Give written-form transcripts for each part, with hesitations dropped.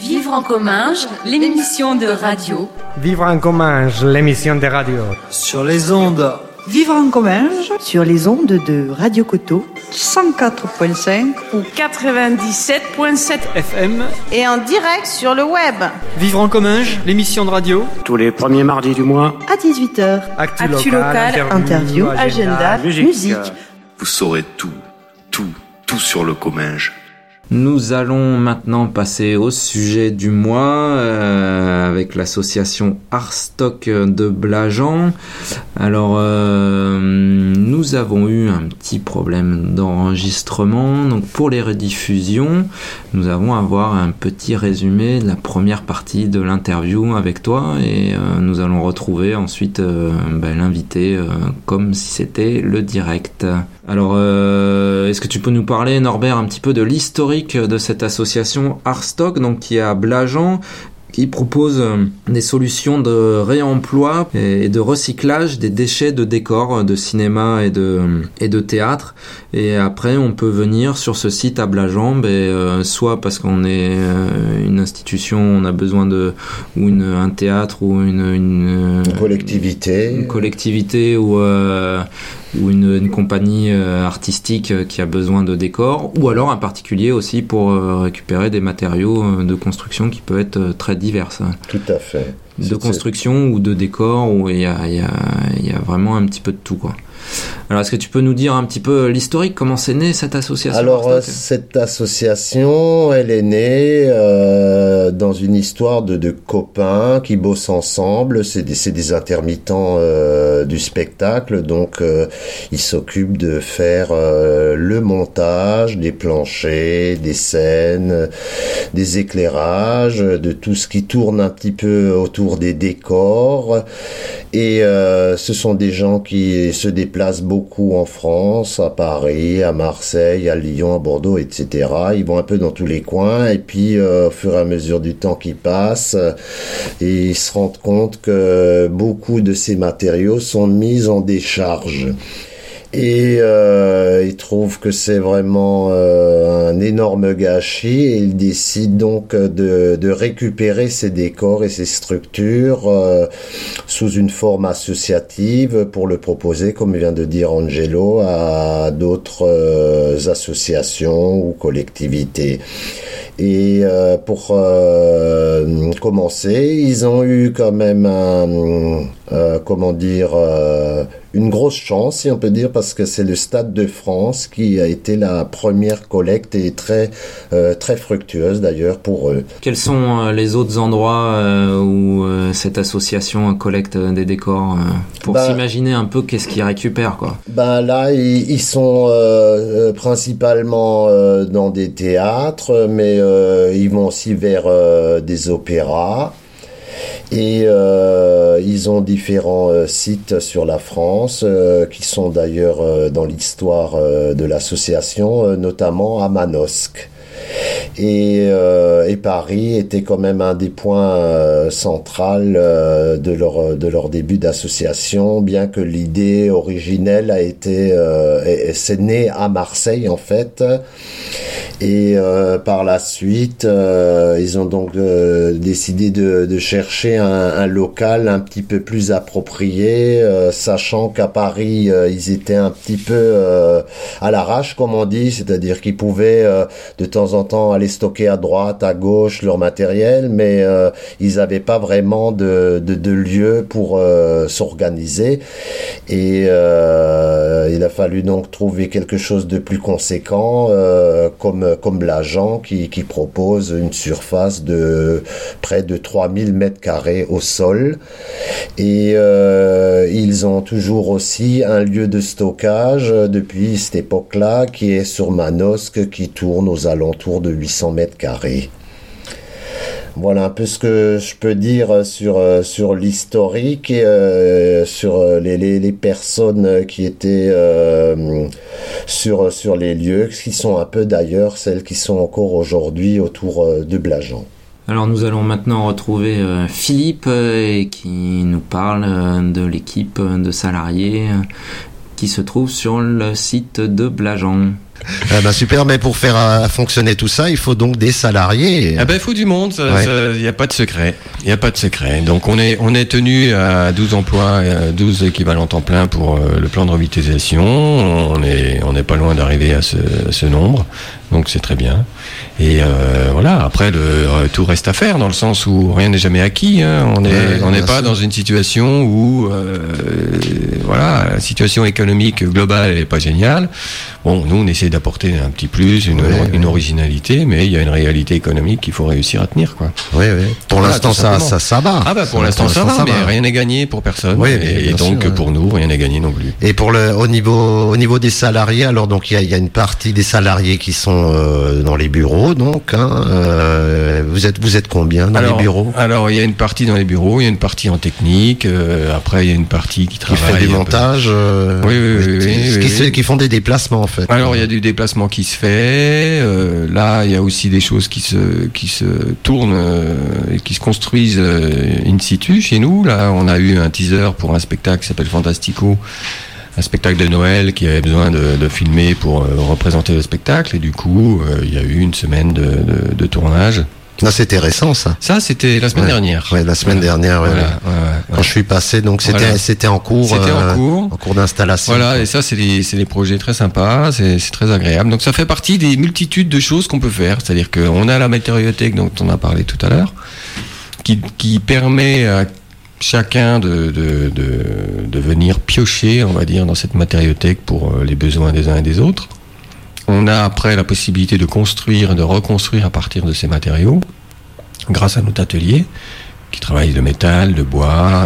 Vivre en Comminges, l'émission de radio. Vivre en Comminges, l'émission de radio. Sur les ondes. Vivre en Comminges, sur les ondes de Radio Coteau, 104.5 ou 97.7 FM. Et en direct sur le web. Vivre en Comminges, l'émission de radio. Tous les premiers mardis du mois. À 18h. Actu local, interview, agenda, musique. Vous saurez tout sur le Comminges. Nous allons maintenant passer au sujet du mois avec l'association Arstock de Blajan. Alors, nous avons eu un petit problème d'enregistrement. Donc, pour les rediffusions, nous allons avoir un petit résumé de la première partie de l'interview avec toi et nous allons retrouver ensuite l'invité comme si c'était le direct. Alors, est-ce que tu peux nous parler, Norbert, un petit peu de l'historique de cette association Arstock, donc qui est à Blajan, qui propose des solutions de réemploi et de recyclage des déchets de décors de cinéma et de théâtre. Et après, on peut venir sur ce site à Blajan, soit parce qu'on est une institution, on a besoin un théâtre ou une collectivité ou une compagnie artistique qui a besoin de décors, ou alors un particulier aussi pour récupérer des matériaux de construction qui peuvent être très divers. Tout à fait. De construction ou de décor, où il y a vraiment un petit peu de tout, quoi. Alors, est-ce que tu peux nous dire un petit peu l'historique, comment c'est né cette association? Alors, cette association, elle est née dans une histoire de copains qui bossent ensemble. C'est des intermittents du spectacle, donc ils s'occupent de faire le montage des planchers, des scènes, des éclairages, de tout ce qui tourne un petit peu autour des décors. Et ce sont des gens qui se déplacent beaucoup en France, à Paris, à Marseille, à Lyon, à Bordeaux, etc. Ils vont un peu dans tous les coins et puis au fur et à mesure du temps qui passe, ils se rendent compte que beaucoup de ces matériaux sont mis en décharge. Et ils trouvent que c'est vraiment un énorme gâchis et ils décident donc de récupérer ces décors et ces structures sous une forme associative pour le proposer, comme vient de dire Angelo, à d'autres associations ou collectivités. Et pour commencer, ils ont eu quand même une grosse chance, si on peut dire, parce que c'est le Stade de France qui a été la première collecte et très fructueuse d'ailleurs pour eux. Quels sont les autres endroits où cette association collecte des décors pour s'imaginer un peu qu'est-ce qu'ils récupèrent, quoi? Là, ils sont principalement dans des théâtres, mais ils vont aussi vers des opéras. Et ils ont différents sites sur la France qui sont d'ailleurs dans l'histoire de l'association, notamment à Manosque. Et Paris était quand même un des points centrales de leur début d'association, bien que l'idée originelle c'est né à Marseille en fait. Et par la suite, ils ont donc décidé de chercher un local un petit peu plus approprié, sachant qu'à Paris, ils étaient un petit peu à l'arrache, comme on dit, c'est-à-dire qu'ils pouvaient de temps en temps aller stocker à droite, à gauche leur matériel, mais ils n'avaient pas vraiment de lieu pour s'organiser. Et il a fallu donc trouver quelque chose de plus conséquent, comme Blajan qui propose une surface de près de 3000 mètres carrés au sol. Et ils ont toujours aussi un lieu de stockage depuis cette époque-là qui est sur Manosque, qui tourne aux alentours de 800 mètres carrés. Voilà un peu ce que je peux dire sur l'historique et sur les personnes qui étaient sur les lieux, qui sont un peu d'ailleurs celles qui sont encore aujourd'hui autour de Blajan. Alors nous allons maintenant retrouver Philippe qui nous parle de l'équipe de salariés qui se trouve sur le site de Blajan. Super, mais pour faire fonctionner tout ça, il faut donc des salariés. Il faut du monde, il n'y a pas de secret. Il n'y a pas de secret. Donc on est tenu à 12 emplois, 12 équivalents temps plein pour le plan de revitalisation. On n'est pas loin d'arriver à ce nombre. Donc c'est très bien. Et voilà, après tout reste à faire dans le sens où rien n'est jamais acquis. Hein. On n'est pas dans une situation où la situation économique globale n'est pas géniale. Bon, nous on essaie d'apporter un petit plus, une originalité, mais il y a une réalité économique qu'il faut réussir à tenir, quoi. Oui. Pour l'instant ça va. Pour l'instant ça va, mais rien n'est gagné pour personne. Et donc pour nous rien n'est gagné non plus. Et pour au niveau des salariés, alors donc il y a une partie des salariés qui sont dans les bureaux, donc vous êtes combien dans les bureaux? Alors il y a une partie dans les bureaux, il y a une partie en technique, après il y a une partie qui travaille. Qui fait du montage. Qui font des déplacements en fait. Alors il y a du déplacement qui se fait. Là il y a aussi des choses qui se tournent et qui se construisent in situ chez nous. Là on a eu un teaser pour un spectacle qui s'appelle Fantastico. Un spectacle de Noël qui avait besoin de filmer pour représenter le spectacle, et du coup il y a eu une semaine de tournage. Là c'était récent ça. Ça c'était la semaine dernière. Ouais, la semaine dernière. Quand je suis passé, donc c'était en cours. C'était en cours d'installation. Voilà, et ça c'est des projets très sympas, c'est très agréable. Donc ça fait partie des multitudes de choses qu'on peut faire. C'est-à-dire qu'on a la matériothèque dont on a parlé tout à l'heure, qui permet à chacun de venir piocher, on va dire, dans cette matériothèque pour les besoins des uns et des autres. On a après la possibilité de construire et de reconstruire à partir de ces matériaux, grâce à notre atelier, qui travaille de métal, de bois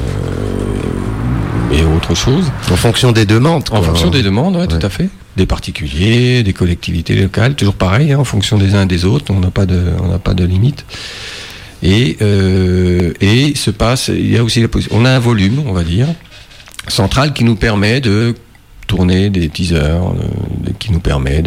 et autre chose. En fonction des demandes. En fonction des demandes, tout à fait. Des particuliers, des collectivités locales, toujours pareil, en fonction des uns et des autres, on n'a pas de limite. Et se passe, il y a aussi on a un volume, on va dire, central qui nous permet de tourner des teasers, qui nous permet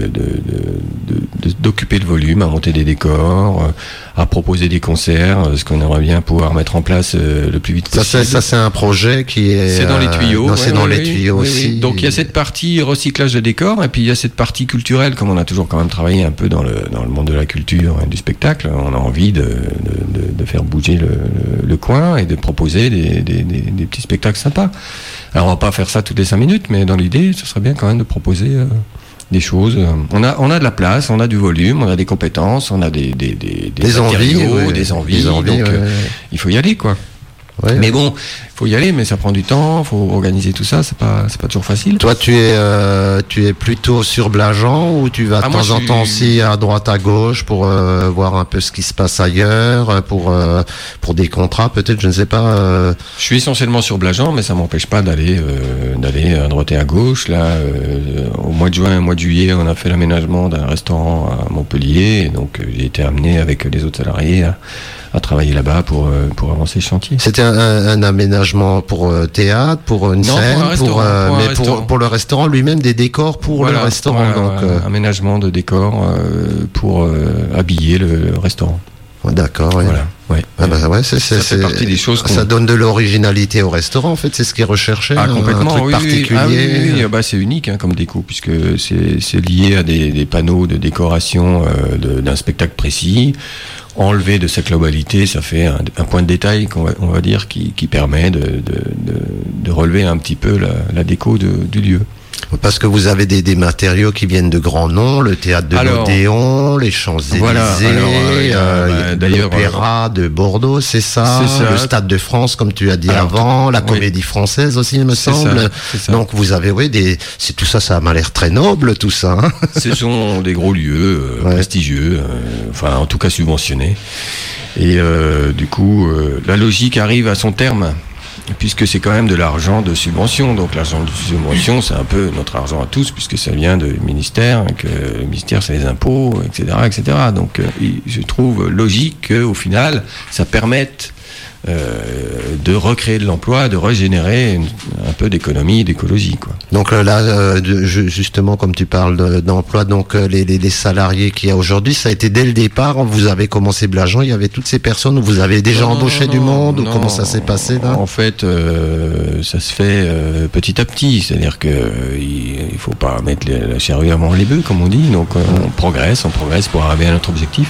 d'occuper le volume, à monter des décors, à proposer des concerts, ce qu'on aimerait bien pouvoir mettre en place le plus vite possible. Ça c'est un projet qui est... C'est dans les tuyaux. C'est dans les tuyaux aussi. Oui. Donc il y a cette partie recyclage de décors, et puis il y a cette partie culturelle, comme on a toujours quand même travaillé un peu dans le monde de la culture et du spectacle. On a envie de faire bouger le coin et de proposer des petits spectacles sympas. Alors on va pas faire ça toutes les 5 minutes, mais dans l'idée, ce serait bien quand même de proposer des choses. On a de la place, on a du volume, on a des compétences, on a des matériaux, des envies. Donc il faut y aller, quoi. Ouais. Mais bon, il faut y aller, mais ça prend du temps, il faut organiser tout ça, c'est pas toujours facile. Toi, tu es plutôt sur Blajan, ou tu vas de temps en temps aussi à droite, à gauche pour voir un peu ce qui se passe ailleurs, pour des contrats peut-être, je ne sais pas. Je suis essentiellement sur Blajan, mais ça m'empêche pas d'aller à droite et à gauche. Là, au mois de juin et au mois de juillet, on a fait l'aménagement d'un restaurant à Montpellier, et donc j'ai été amené avec les autres salariés à travailler là-bas pour avancer le chantier. C'était un aménagement pour théâtre, pour une scène, pour le restaurant lui-même, des décors pour le restaurant. Aménagement de décors pour habiller le restaurant. D'accord. Voilà. Ça fait partie des choses. Ça donne de l'originalité au restaurant, en fait, c'est ce qui est recherché. Complètement. Un truc particulier. Oui. C'est unique comme déco, puisque c'est lié à des panneaux de décoration d'un spectacle précis. Enlevé de sa globalité, ça fait un point de détail on va dire qui permet de relever un petit peu la déco du lieu. Parce que vous avez des matériaux qui viennent de grands noms, le théâtre de l'Odéon, les Champs-Élysées, l'Opéra de Bordeaux, c'est ça, le Stade de France, comme tu as dit avant, la Comédie Française aussi, il me semble. Ça. Donc vous avez, tout ça, ça m'a l'air très noble, tout ça. Hein. Ce sont des gros lieux prestigieux, en tout cas subventionnés. Et du coup, la logique arrive à son terme. Puisque c'est quand même de l'argent de subvention, donc l'argent de subvention c'est un peu notre argent à tous, puisque ça vient du ministère, et que le ministère c'est les impôts, etc. Donc je trouve logique qu'au final ça permette de recréer de l'emploi, de régénérer un peu d'économie et d'écologie, quoi. Donc là, justement, comme tu parles d'emploi, donc les salariés qu'il y a aujourd'hui, ça a été dès le départ, vous avez commencé Blageant, il y avait toutes ces personnes, vous avez déjà embauché du monde, ou comment ça s'est passé là ? En fait, ça se fait petit à petit, c'est-à-dire que il faut pas mettre la charrue avant les bœufs, comme on dit, donc on progresse pour arriver à notre objectif.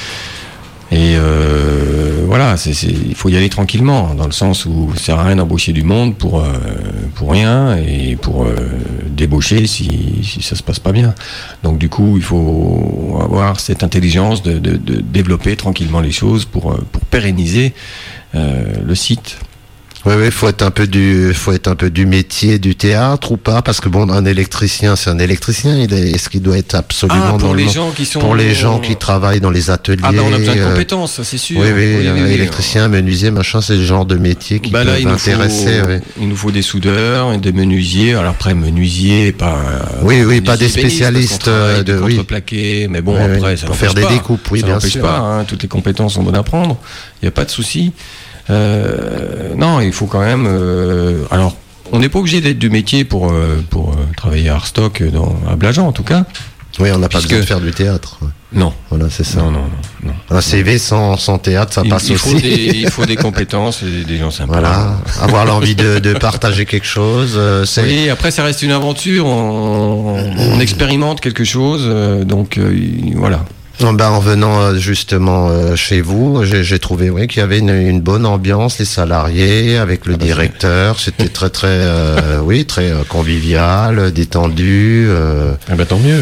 Et voilà, il faut y aller tranquillement, dans le sens où ça sert à rien d'embaucher du monde pour rien et pour débaucher si ça se passe pas bien. Donc du coup, il faut avoir cette intelligence de développer tranquillement les choses pour pérenniser le site. Oui, faut être un peu du métier du théâtre ou pas, parce que bon, un électricien, c'est un électricien. Est-ce qu'il doit être absolument pour dans les gens qui sont pour les gens qui travaillent dans les ateliers. Ah ben on a besoin de compétences, c'est sûr. Oui, électricien, menuisier, machin, c'est le genre de métier qui peut intéresser. Il nous faut des soudeurs et des menuisiers. Alors après, menuisier, pas. Pas des spécialistes de contreplaqué, mais bon après, ça pour faire des découpes, oui, bien sûr. Ça n'empêche pas. Toutes les compétences sont bonnes à prendre. Il n'y a pas de souci. Non, il faut quand même. Alors, on n'est pas obligé d'être du métier pour travailler à Arstock, à Blageant en tout cas. Oui, on n'a pas besoin de faire du théâtre. Non. Voilà, c'est ça. Non. Un CV sans théâtre, ça passe aussi. Il faut des compétences et des gens sympas. Voilà, avoir l'envie de partager quelque chose. Oui, après ça reste une aventure, on expérimente quelque chose, donc voilà. En venant justement chez vous, j'ai trouvé qu'il y avait une bonne ambiance, les salariés avec le directeur, c'était très très très convivial, détendu. Tant mieux.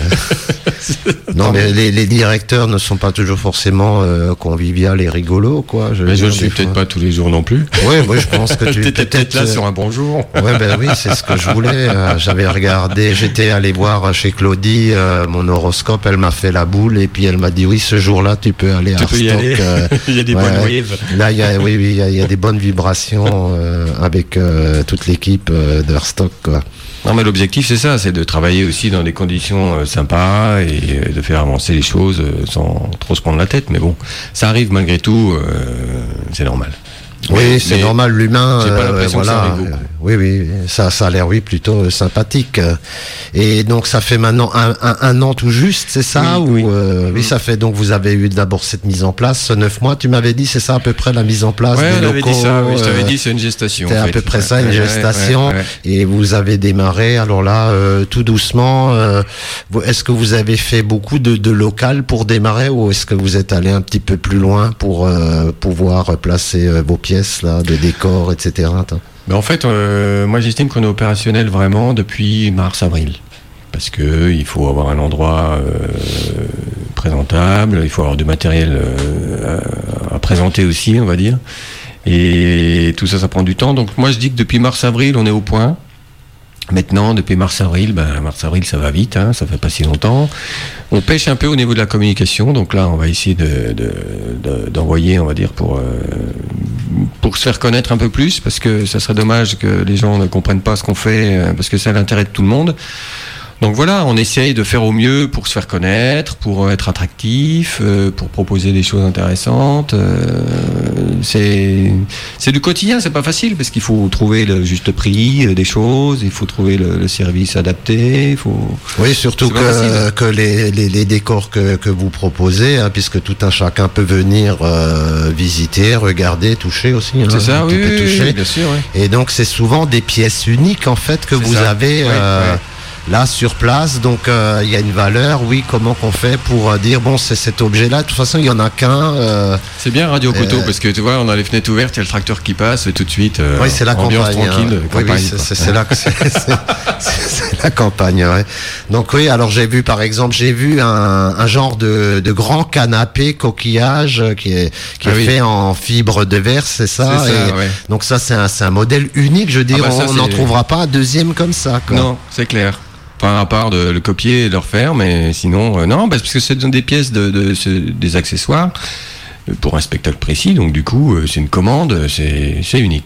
Non, mais les directeurs ne sont pas toujours forcément convivial et rigolos, quoi. Je ne suis peut-être pas tous les jours non plus. Oui, je pense que tu étais peut-être là sur un bon jour. Oui, c'est ce que je voulais. J'avais regardé, j'étais allé voir chez Claudie mon horoscope, elle m'a fait la boule. Et puis elle m'a dit oui, ce jour-là tu peux aller à Arstock. Il y a des bonnes waves. Là il y a des bonnes vibrations avec toute l'équipe d'Arstock, quoi. Non, mais l'objectif c'est ça, c'est de travailler aussi dans des conditions sympas et de faire avancer les choses sans trop se prendre la tête. Mais bon, ça arrive malgré tout, c'est normal. Oui, c'est normal, l'humain. J'ai pas l'impression que ça arrive beaucoup. Oui, ça a l'air plutôt sympathique. Et donc ça fait maintenant un an tout juste, c'est ça? Oui. Ça fait, donc vous avez eu d'abord cette mise en place, 9 mois, tu m'avais dit, c'est ça à peu près la mise en place des locaux? Dit ça, je t'avais dit c'est une gestation. C'est à peu près ça, une gestation. Et vous avez démarré, alors là, tout doucement, est-ce que vous avez fait beaucoup de local pour démarrer, ou est-ce que vous êtes allé un petit peu plus loin pour pouvoir placer vos pièces là, de décor, etc. En fait, moi j'estime qu'on est opérationnel vraiment depuis mars-avril. Parce que il faut avoir un endroit présentable, il faut avoir du matériel à présenter aussi, on va dire. Et tout ça, ça prend du temps. Donc moi je dis que depuis mars-avril, on est au point. Maintenant, depuis mars-avril, ça va vite, ça fait pas si longtemps. On pêche un peu au niveau de la communication, donc là, on va essayer d'envoyer, on va dire, pour se faire connaître un peu plus, parce que ça serait dommage que les gens ne comprennent pas ce qu'on fait, parce que c'est l'intérêt de tout le monde. Donc voilà, on essaye de faire au mieux pour se faire connaître, pour être attractif, pour proposer des choses intéressantes. C'est du quotidien, c'est pas facile parce qu'il faut trouver le juste prix des choses, il faut trouver le service adapté. Oui, surtout que les décors que vous proposez, puisque tout un chacun peut venir visiter, regarder, toucher aussi. C'est ça, oui, bien sûr. Oui. Et donc c'est souvent des pièces uniques en fait que vous avez. Là sur place, donc il y a une valeur, comment qu'on fait pour dire bon, c'est cet objet-là, de toute façon il y en a qu'un. C'est bien Radio Coteau parce que tu vois, on a les fenêtres ouvertes, il y a le tracteur qui passe et tout de suite c'est la ambiance campagne, tranquille. C'est là que c'est la campagne. Ouais. Donc alors j'ai vu un genre de grand canapé coquillage qui est fait en fibre de verre, c'est ça. Donc ça c'est un modèle unique, je veux dire, on n'en trouvera pas un deuxième comme ça, quoi. Non, c'est clair. Pas à part de le copier et de le refaire, mais sinon, non, parce que c'est des pièces des accessoires pour un spectacle précis, donc du coup, c'est une commande, c'est unique.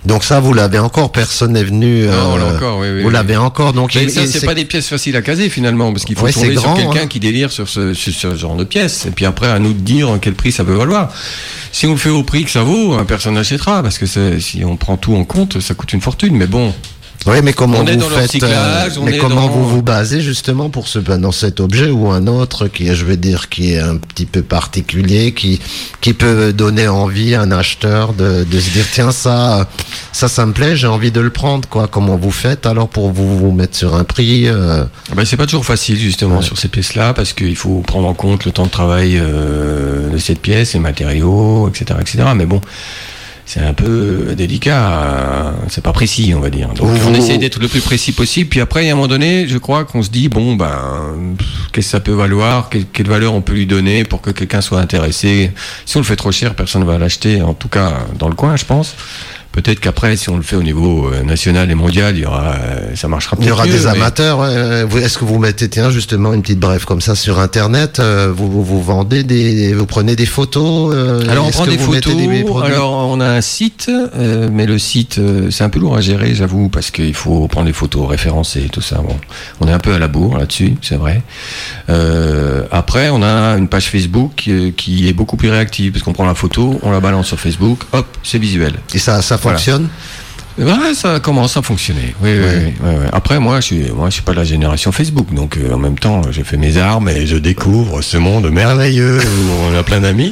Donc ça, vous l'avez encore, personne n'est venu. Non, on l'a encore, oui. Vous l'avez encore, donc. Mais ça, c'est pas des pièces faciles à caser finalement, parce qu'il faut tomber sur quelqu'un qui délire sur ce genre de pièces. Et puis après, à nous de dire quel prix ça peut valoir. Si on le fait au prix que ça vaut, personne n'achètera, parce que si on prend tout en compte, ça coûte une fortune. Mais bon. Oui, mais comment vous vous basez justement pour dans cet objet ou un autre qui est un petit peu particulier, qui peut donner envie à un acheteur de se dire tiens ça me plaît, j'ai envie de le prendre quoi. Comment vous faites alors pour vous mettre sur un prix c'est pas toujours facile justement sur ces pièces-là parce qu'il faut prendre en compte le temps de travail de cette pièce, les matériaux, etc., etc. Mais bon. C'est un peu délicat, c'est pas précis, on va dire. Donc on essaie d'être le plus précis possible. Puis après, à un moment donné, je crois qu'on se dit qu'est-ce que ça peut valoir, quelle valeur on peut lui donner pour que quelqu'un soit intéressé. Si on le fait trop cher, personne ne va l'acheter. En tout cas, dans le coin, je pense. Peut-être qu'après, si on le fait au niveau national et mondial, ça marchera peut-être mieux. Il y aura des amateurs. Est-ce que vous mettez, justement, une petite brève comme ça sur Internet, vous vendez vous prenez des photos Alors, on prend des photos. Alors, on a un site, mais le site, c'est un peu lourd à gérer, j'avoue, parce qu'il faut prendre les photos référencées et tout ça. Bon, on est un peu à la bourre là-dessus, c'est vrai. Après, on a une page Facebook qui est beaucoup plus réactive, parce qu'on prend la photo, on la balance sur Facebook, hop, c'est visuel. Et ça fonctionne. Ouais, ça commence à fonctionner. Oui. Après, moi, je suis pas de la génération Facebook, donc en même temps, j'ai fait mes armes et je découvre ce monde merveilleux où on a plein d'amis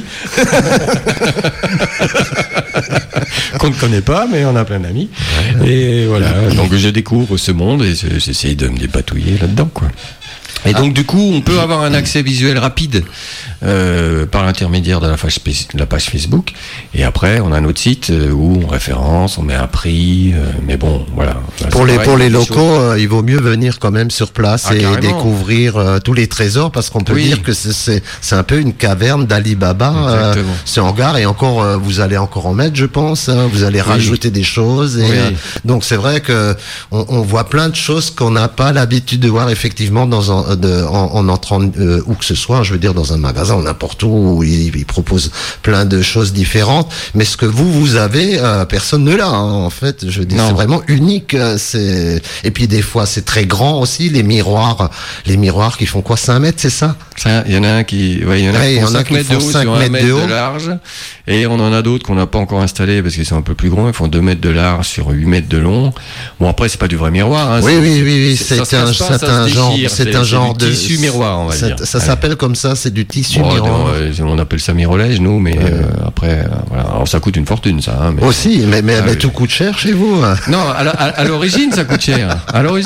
qu'on ne connaît pas, mais on a plein d'amis. Et voilà, donc je découvre ce monde et j'essaye de me dépatouiller là-dedans, quoi. Et donc du coup, on peut avoir un accès visuel rapide par l'intermédiaire de la page Facebook. Et après, on a notre site où on référence, on met un prix. Mais bon, voilà. Pour les locaux, il vaut mieux venir quand même sur place et découvrir tous les trésors, parce qu'on peut dire que c'est un peu une caverne d'Ali Baba. Ce hangar, et encore, vous allez encore en mettre, je pense. Vous allez rajouter des choses. Et, donc c'est vrai que on voit plein de choses qu'on n'a pas l'habitude de voir effectivement en entrant où que ce soit, je veux dire dans un magasin ou n'importe où il propose plein de choses différentes, mais ce que vous avez, personne ne l'a, en fait, je veux dire, c'est vraiment unique, et puis des fois c'est très grand aussi, les miroirs qui font quoi, 5 mètres, c'est ça? Il y en a un qui font 5 mètres de haut sur 1 mètre de large, et on en a d'autres qu'on n'a pas encore installés parce qu'ils sont un peu plus grands, ils font 2 mètres de large sur 8 mètres de long. Bon, après c'est pas du vrai miroir, hein, oui, c'est un genre de tissu miroir, on va dire. Ça s'appelle comme ça, c'est du tissu miroir. On appelle ça mirolège, nous, mais après, voilà. Alors ça coûte une fortune, ça. Hein, mais aussi, mais tout coûte cher chez vous. Non, à l'origine, ça coûte cher.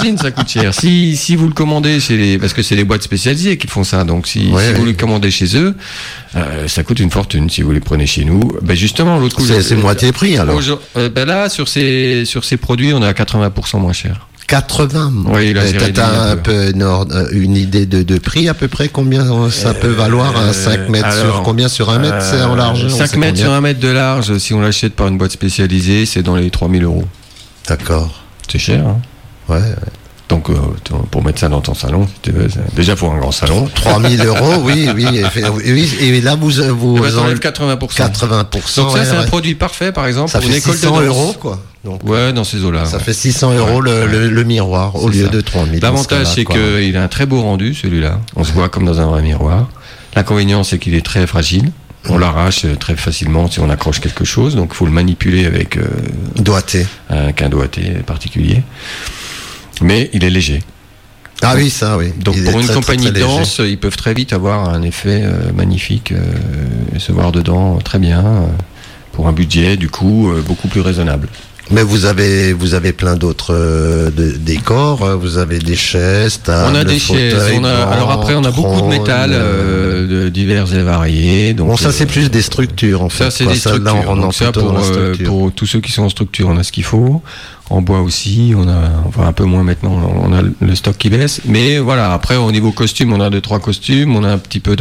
Si vous le commandez parce que c'est les boîtes spécialisées qui font ça, donc si vous le commandez chez eux, ça coûte une fortune. Si vous les prenez chez nous, justement, l'autre coup, c'est moitié prix alors. Là, sur ces produits, on est à 80% moins cher. 80. Oui, t'as un peu une idée de prix à peu près, combien ça peut valoir un 5 mètres sur combien sur 1 mètre, c'est en large? 5 mètres sur 1 mètre de large, si on l'achète par une boîte spécialisée, c'est dans les 3 000 €. D'accord. C'est cher, hein? Ouais. Donc, pour mettre ça dans ton salon, si tu veux, déjà pour un grand salon. 3 000 €, oui. Et là, vous enlève 80%. 80%. Donc ça, c'est un produit parfait, par exemple, ça pour une école de danse. 600 €, quoi. Donc, dans ces eaux-là. Ça fait 600 € le miroir, au lieu de 3 000. L'avantage, c'est qu'il a un très beau rendu, celui-là. On se voit comme dans un vrai miroir. L'inconvénient, c'est qu'il est très fragile. On l'arrache très facilement si on accroche quelque chose. Donc, il faut le manipuler avec doigté. Un doigté particulier. Mais il est léger. Ah oui, ça, oui. Donc pour une compagnie de danse, ils peuvent très vite avoir un effet magnifique et se voir dedans très bien pour un budget du coup beaucoup plus raisonnable. Mais vous avez plein d'autres décors, vous avez des chaises, tables, on a des chaises, alors après on a beaucoup de métal divers et variés. Donc ça c'est plus des structures en fait. Ça c'est des structures. Là, donc ça pour tous ceux qui sont en structure, on a ce qu'il faut. En bois aussi, on a un peu moins maintenant, on a le stock qui baisse. Mais voilà, après au niveau costume, on a 2-3 costumes, on a un petit peu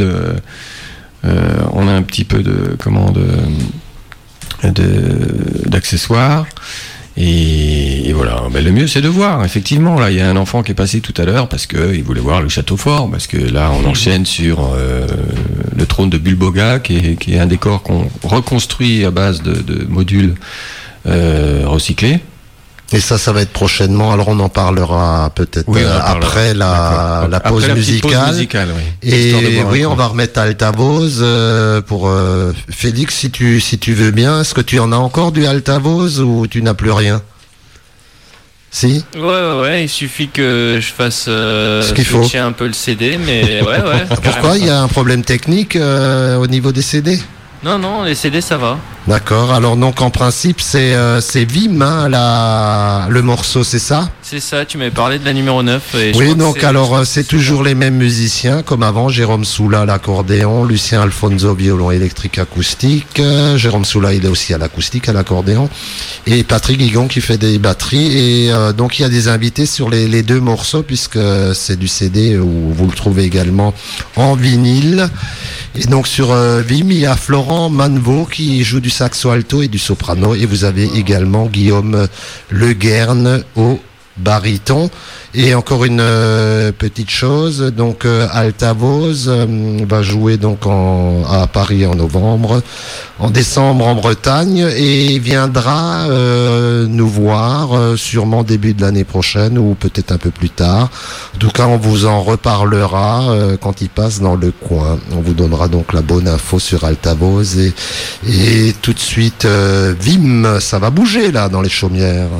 d'accessoires. Et voilà, le mieux c'est de voir, effectivement. Là, il y a un enfant qui est passé tout à l'heure parce qu'il voulait voir le château fort, parce que là, on enchaîne sur le trône de Bulboga, qui est un décor qu'on reconstruit à base de modules recyclés. Et ça va être prochainement. Alors on en parlera peut-être après la pause musicale. Oui. Et oui, on va remettre Altavoz pour Félix, si tu veux bien. Est-ce que tu en as encore du Altavoz ou tu n'as plus rien? Si. Ouais, il suffit que je fasse ce qu'il faut. Switcher un peu le CD, mais ouais. Pourquoi? Il y a un problème technique au niveau des CD? Non, les CD ça va. D'accord. Alors donc en principe c'est Vim, hein, le morceau, c'est ça? C'est ça. Tu m'avais parlé de la numéro 9. Et oui, donc alors c'est toujours les mêmes musiciens comme avant. Jérôme Soula à l'accordéon, Lucien Alfonso violon électrique acoustique. Jérôme Soula il est aussi à l'acoustique, à l'accordéon, et Patrick Guigon qui fait des batteries. Et donc il y a des invités sur les deux morceaux puisque c'est du CD où vous le trouvez également en vinyle. Et donc sur Vim, il y a Florent Manvaux qui joue du saxo alto et du soprano, et vous avez également Guillaume Leguerne au baryton. Et encore une petite chose, donc Altavoz va jouer donc à Paris en novembre, en décembre en Bretagne, et viendra nous voir sûrement début de l'année prochaine ou peut-être un peu plus tard. En tout cas, on vous en reparlera quand il passe dans le coin. On vous donnera donc la bonne info sur Altavoz et tout de suite Vim, ça va bouger là dans les chaumières.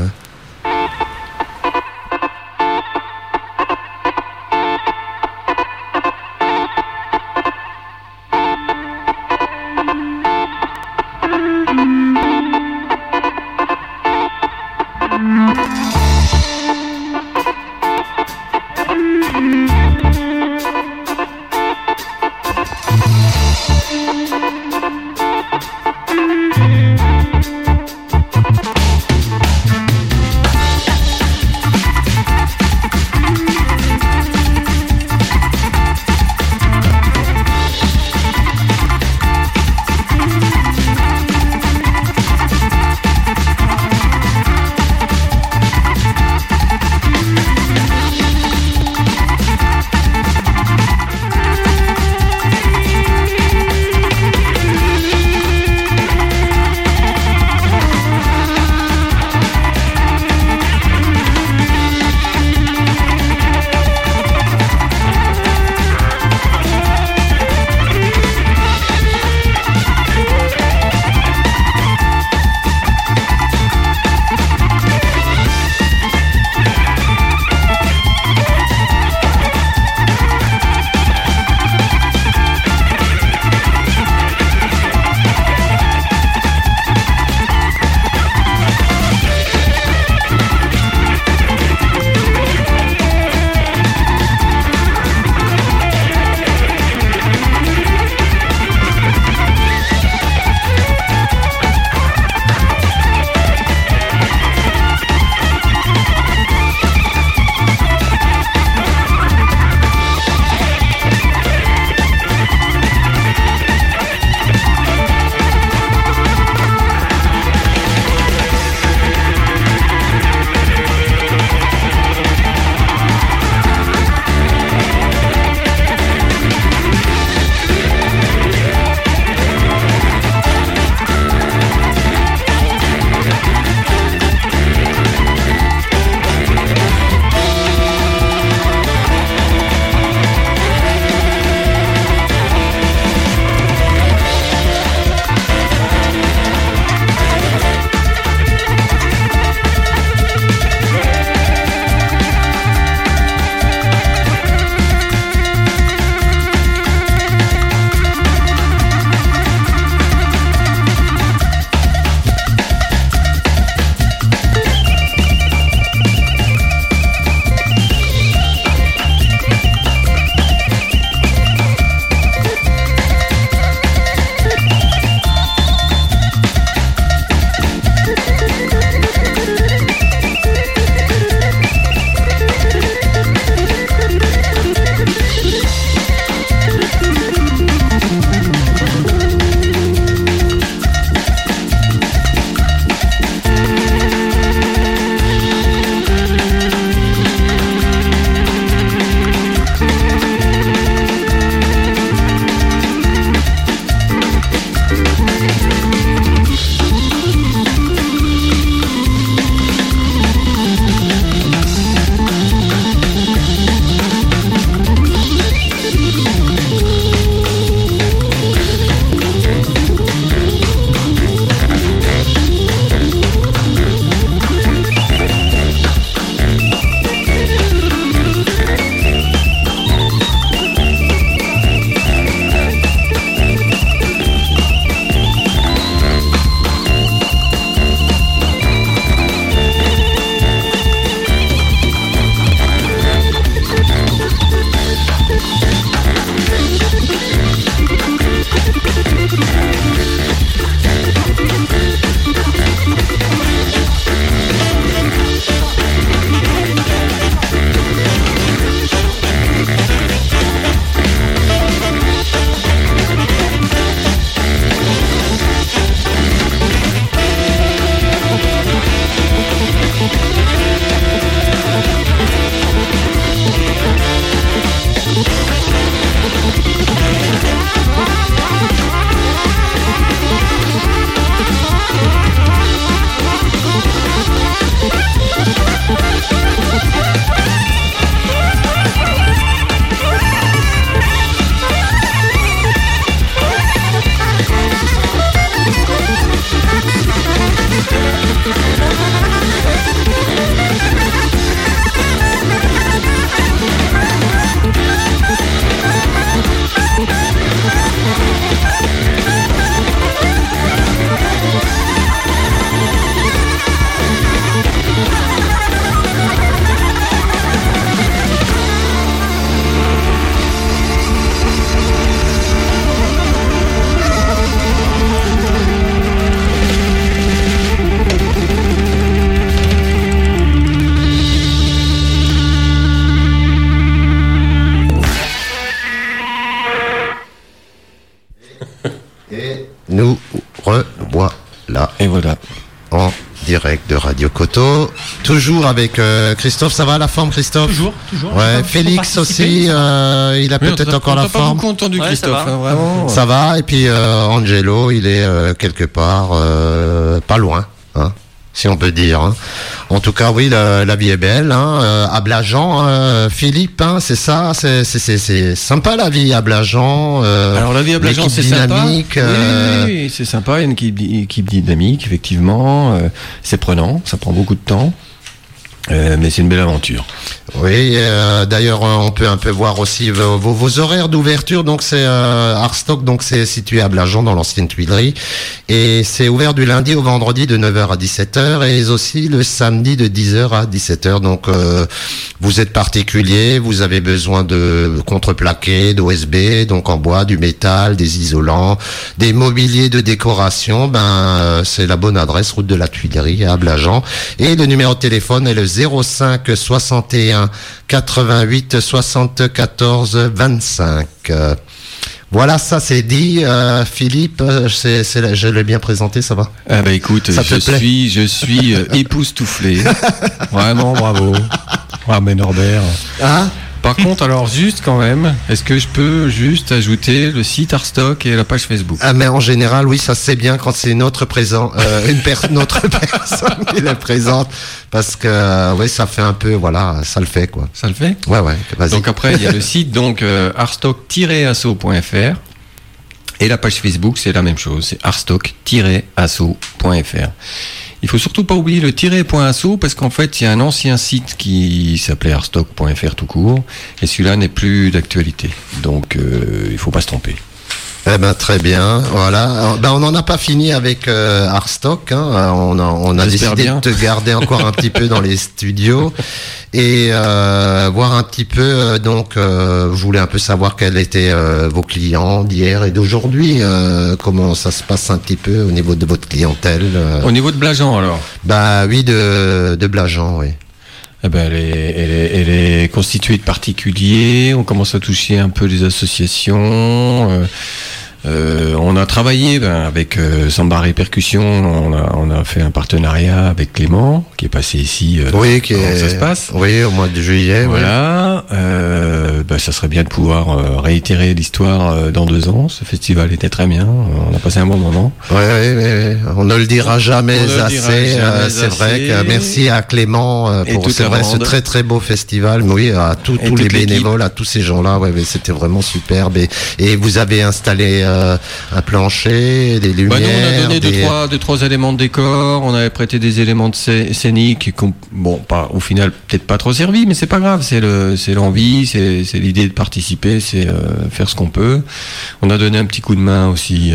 Et nous revoilà. Et voilà. En direct de Radio Coteau. Toujours avec Christophe. Ça va la forme, Christophe? Toujours. Ouais, Félix aussi, il a peut-être encore la forme. On n'a pas beaucoup entendu Christophe, ça va. vraiment. Ça va. Et puis Angelo, il est quelque part pas loin, hein, si on peut dire. Hein. En tout cas, oui, la vie est belle. Hein. À Blajan, Philippe, hein, c'est ça. C'est sympa la vie à Blajan. Alors la vie à Blajan, c'est dynamique, sympa. Oui, c'est sympa. Il y a une équipe dynamique, effectivement. C'est prenant, ça prend beaucoup de temps. Mais c'est une belle aventure. Oui, d'ailleurs, on peut un peu voir aussi vos horaires d'ouverture. Donc, c'est Arstock, donc c'est situé à Blajan, dans l'ancienne Tuilerie. Et c'est ouvert du lundi au vendredi de 9h à 17h et aussi le samedi de 10h à 17h. Donc, vous êtes particulier, vous avez besoin de contreplaqué, d'OSB, donc en bois, du métal, des isolants, des mobiliers de décoration. C'est la bonne adresse, route de la Tuilerie à Blajan. Et le numéro de téléphone est le 05 61 88 74 25. Voilà, ça c'est dit. Philippe, je l'ai bien présenté, ça va? Ah bah écoute, je suis époustouflé. Vraiment, bravo. Mais Norbert. Hein? Par contre, alors juste quand même, est-ce que je peux juste ajouter le site Arstock et la page Facebook? Ah mais en général, oui, ça c'est bien quand c'est notre personne qui la présente, parce que oui, ça fait un peu, voilà, ça le fait quoi. Ça le fait? Ouais, vas-y. Donc après, il y a le site donc arstock-asso.fr et la page Facebook, c'est la même chose, c'est arstock-asso.fr. Il faut surtout pas oublier le _asso parce qu'en fait, il y a un ancien site qui s'appelait arstock.fr tout court et celui-là n'est plus d'actualité. Donc, il faut pas se tromper. Eh ben très bien, voilà. On n'en a pas fini avec Arstock. Hein. On a décidé de te garder encore un petit peu dans les studios et voir un petit peu. Donc, je voulais un peu savoir quels étaient vos clients d'hier et d'aujourd'hui. Comment ça se passe un petit peu au niveau de votre clientèle. Au niveau de Blajan, alors? Bah oui, de Blajan, oui. Eh ben, elle est constituée de particuliers. On commence à toucher un peu les associations. On a travaillé avec Samba Répercussion. On a fait un partenariat avec Clément qui est passé ici. Oui, ça se passe. Oui, au mois de juillet. Voilà. Ça serait bien de pouvoir réitérer l'histoire dans 2 ans. Ce festival était très bien. On a passé un bon moment. Oui. On ne le dira jamais assez. C'est vrai que merci à Clément pour ce très très beau festival. Oui, à tous les bénévoles, à tous ces gens-là. Ouais, c'était vraiment superbe. Et vous avez installé un plancher, des lumières. Nous, on a donné deux, trois éléments de décor. On avait prêté des éléments de scéniques qui au final peut-être pas trop servi, mais c'est pas grave. C'est l'envie, c'est l'idée de participer, c'est faire ce qu'on peut. On a donné un petit coup de main aussi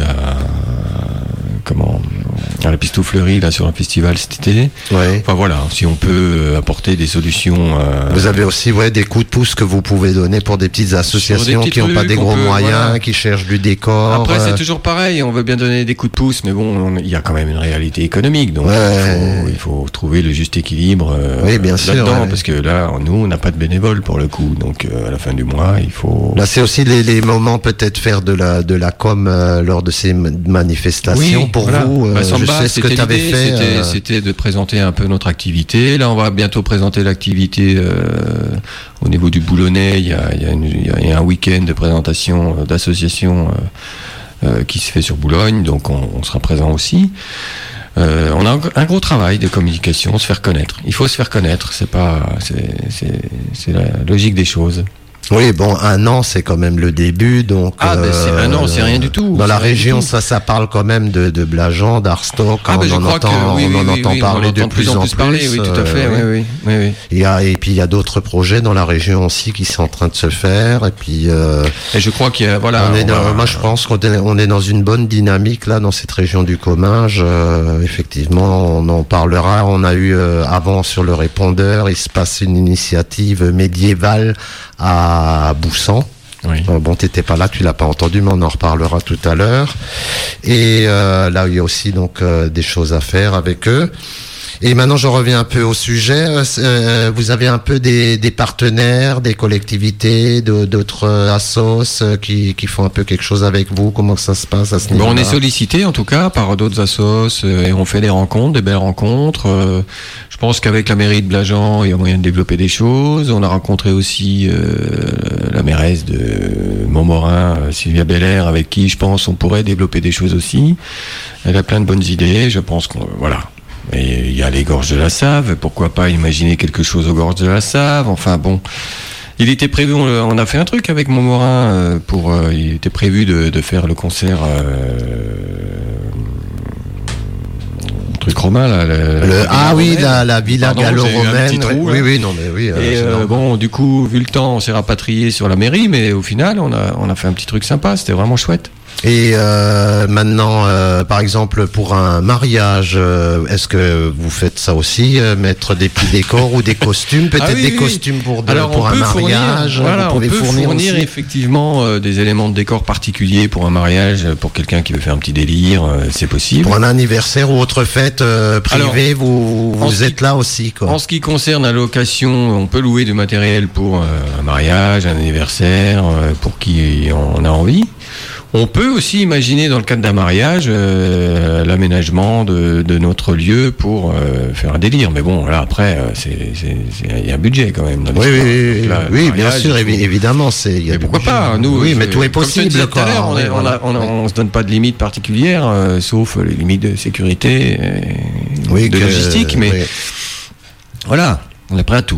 à la pistouflerie là sur un festival cet été. Ouais. Enfin voilà, si on peut apporter des solutions. Vous avez aussi des coups de pouce que vous pouvez donner pour des petites associations qui n'ont pas des gros moyens, qui cherchent du décor. Après c'est toujours pareil, on veut bien donner des coups de pouce, mais bon, il y a quand même une réalité économique, donc il faut trouver le juste équilibre bien sûr, là-dedans, parce que là, nous, on n'a pas de bénévoles pour le coup, donc à la fin du mois, il faut. Là, c'est aussi les moments peut-être faire de la com lors de ces manifestations pour vous. Samba, je sais ce que tu avais fait. C'était de présenter un peu notre activité. Là, on va bientôt présenter l'activité au niveau du Boulonnais. Il y a un week-end de présentation d'associations qui se fait sur Boulogne, donc on sera présent aussi. On a un gros travail de communication, se faire connaître. Il faut se faire connaître. C'est la logique des choses. Oui, 1 an, c'est quand même le début, donc. C'est 1 an, c'est rien du tout. Dans la région, ça parle quand même de Blajan, d'Arstock. On en entend parler de plus en plus. Oui, tout à fait. Oui. Et puis il y a d'autres projets dans la région aussi qui sont en train de se faire. Et puis. Et je crois qu'il y a moi, je pense qu'on est dans une bonne dynamique là dans cette région du Comminges. Effectivement, on en parlera. On a eu avant sur le répondeur, il se passe une initiative médiévale à Boussan. Oui. T'étais pas là, tu l'as pas entendu, mais on en reparlera tout à l'heure. Et là, il y a aussi donc des choses à faire avec eux. Et maintenant, je reviens un peu au sujet. Vous avez un peu des partenaires, des collectivités, d'autres assos qui font un peu quelque chose avec vous. Comment ça se passe à ce niveau-là? On est sollicité en tout cas par d'autres assos et on fait des rencontres, des belles rencontres. Je pense qu'avec la mairie de Blajan, il y a moyen de développer des choses. On a rencontré aussi la mairesse de Montmorin, Sylvia Belair, avec qui je pense on pourrait développer des choses aussi. Elle a plein de bonnes idées. Je pense qu'on voilà. Et il y a les gorges de la Save. Pourquoi pas imaginer quelque chose aux gorges de la Save? Enfin bon. Il était prévu, on a fait un truc avec Montmorin il était prévu de faire le concert truc romain là. La villa gallo-romaine. Oui, non mais oui. Bon, du coup, vu le temps, on s'est rapatrié sur la mairie, mais au final, on a fait un petit truc sympa. C'était vraiment chouette. Et maintenant, par exemple, pour un mariage, est-ce que vous faites ça aussi, mettre des petits décors ou des costumes, peut-être des costumes pour un mariage? On peut fournir effectivement des éléments de décor particuliers pour un mariage, pour quelqu'un qui veut faire un petit délire, c'est possible. Pour un anniversaire ou autre fête privée, vous êtes là aussi, quoi. En ce qui concerne la location, on peut louer du matériel pour un mariage, un anniversaire, pour qui en a envie. On peut aussi imaginer dans le cadre d'un mariage l'aménagement de notre lieu pour faire un délire. Mais bon, là après, il y a un budget quand même. Oui, bien sûr, évidemment. Mais pourquoi pas nous? Oui, mais tout est possible. Tout à l'heure, on se donne pas de limites particulières, sauf les limites de sécurité, de logistique. Mais voilà, on est prêt à tout.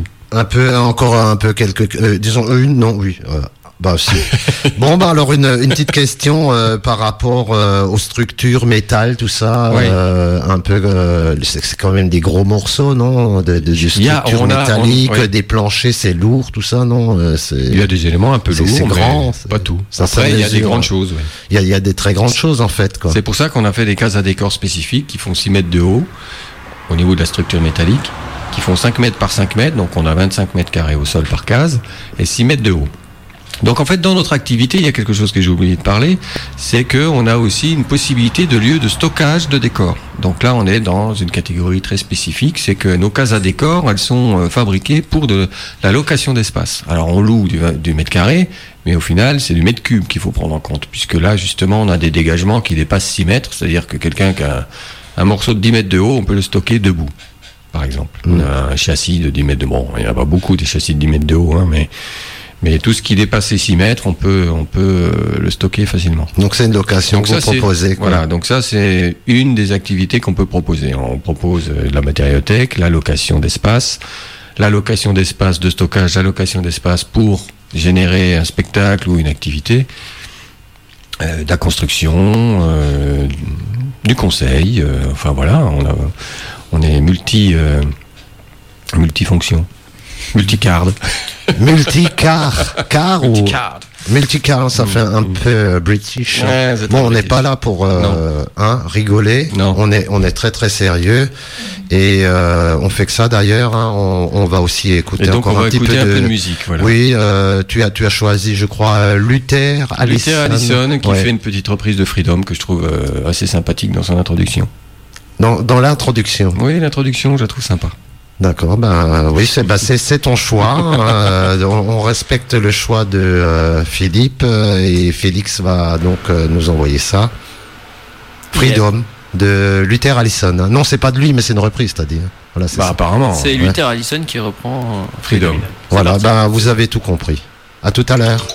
Si. Bon, alors une petite question par rapport aux structures, métal, tout ça. Un peu, c'est quand même des gros morceaux, non, de structures métalliques, des planchers, c'est lourd, tout ça, non? Il y a des éléments un peu lourds, c'est grand, pas tout. Après, il y a des grandes choses. Il y a des très grandes choses en fait, quoi. C'est pour ça qu'on a fait des cases à décor spécifiques qui font 6 mètres de haut au niveau de la structure métallique, qui font 5 mètres par 5 mètres, donc on a 25 mètres carrés au sol par case et 6 mètres de haut. Donc en fait, dans notre activité, il y a quelque chose que j'ai oublié de parler, c'est qu'on a aussi une possibilité de lieu de stockage de décors. Donc là, on est dans une catégorie très spécifique, c'est que nos cases à décors, elles sont fabriquées pour de la location d'espace. Alors on loue du mètre carré, mais au final, c'est du mètre cube qu'il faut prendre en compte, puisque là, justement, on a des dégagements qui dépassent 6 mètres, c'est-à-dire que quelqu'un qui a un morceau de 10 mètres de haut, on peut le stocker debout, par exemple. On a un châssis de 10 mètres de haut. Bon, il n'y en a pas beaucoup des châssis de 10 mètres de haut, hein, mais tout ce qui dépasse les 6 mètres, on peut le stocker facilement. Donc c'est une location que vous proposez, quoi. Voilà, donc ça c'est une des activités qu'on peut proposer. On propose la matériothèque, la location d'espace de stockage, la location d'espace pour générer un spectacle ou une activité, de la construction, du conseil, enfin voilà, on est multifonction. Multicard. Multicard, ça fait un peu british. Ouais, bon, on n'est pas là pour rigoler. Non. On est très très sérieux et on fait que ça d'ailleurs. Hein. On va aussi écouter encore un petit peu de musique. Voilà. Oui, tu as choisi, je crois, Luther Allison qui fait une petite reprise de Freedom que je trouve assez sympathique dans son introduction. Dans l'introduction. Oui, l'introduction, je la trouve sympa. D'accord, oui, c'est ton choix. On respecte le choix de Philippe et Félix va donc nous envoyer ça. Freedom de Luther Allison. Non, c'est pas de lui, mais c'est une reprise, t'as dit. Voilà, c'est ça. Apparemment. C'est Luther Allison qui reprend Freedom. Voilà, vous avez tout compris. À tout à l'heure.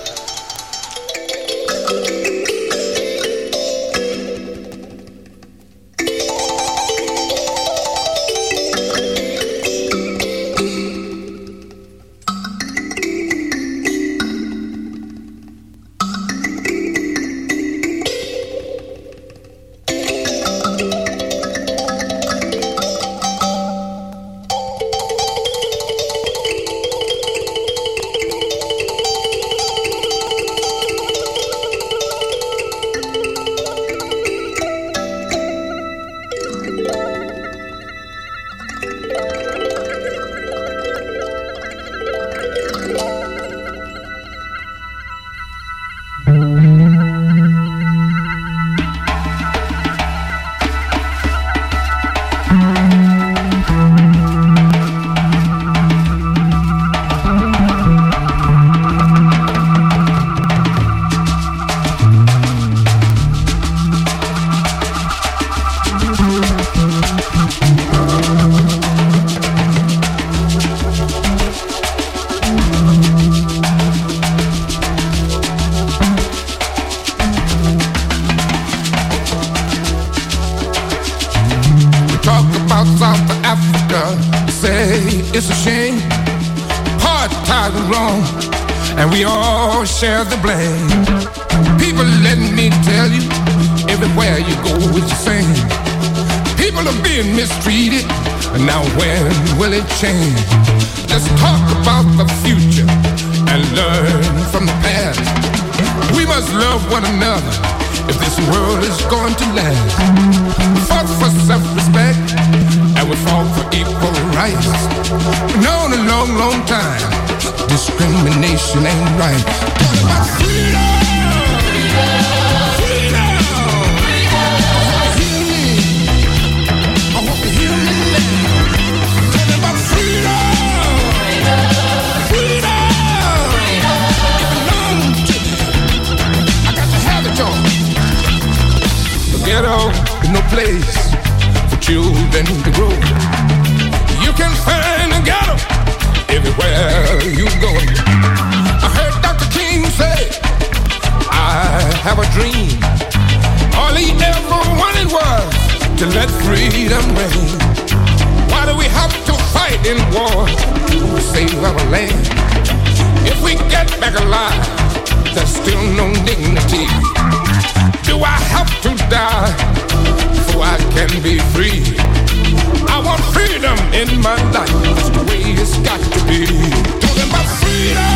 it's a shame. Hard times are wrong, and we all share the blame. People, let me tell you, everywhere you go it's the same. People are being mistreated, and now when will it change? Let's talk about the future and learn from the past. We must love one another if this world is going to last. We fought for self-respect and we fought for equal rights. We've known a long, long time discrimination ain't right. Talk about freedom. Ghetto is no place for children to grow. You can find a ghetto everywhere you go. I heard Dr. King say, I have a dream. All he ever wanted was to let freedom reign. Why do we have to fight in war to save our land? If we get back alive, there's still no dignity. Do I have to die before I can be free? I want freedom in my life. That's the way it's got to be. Talking about freedom.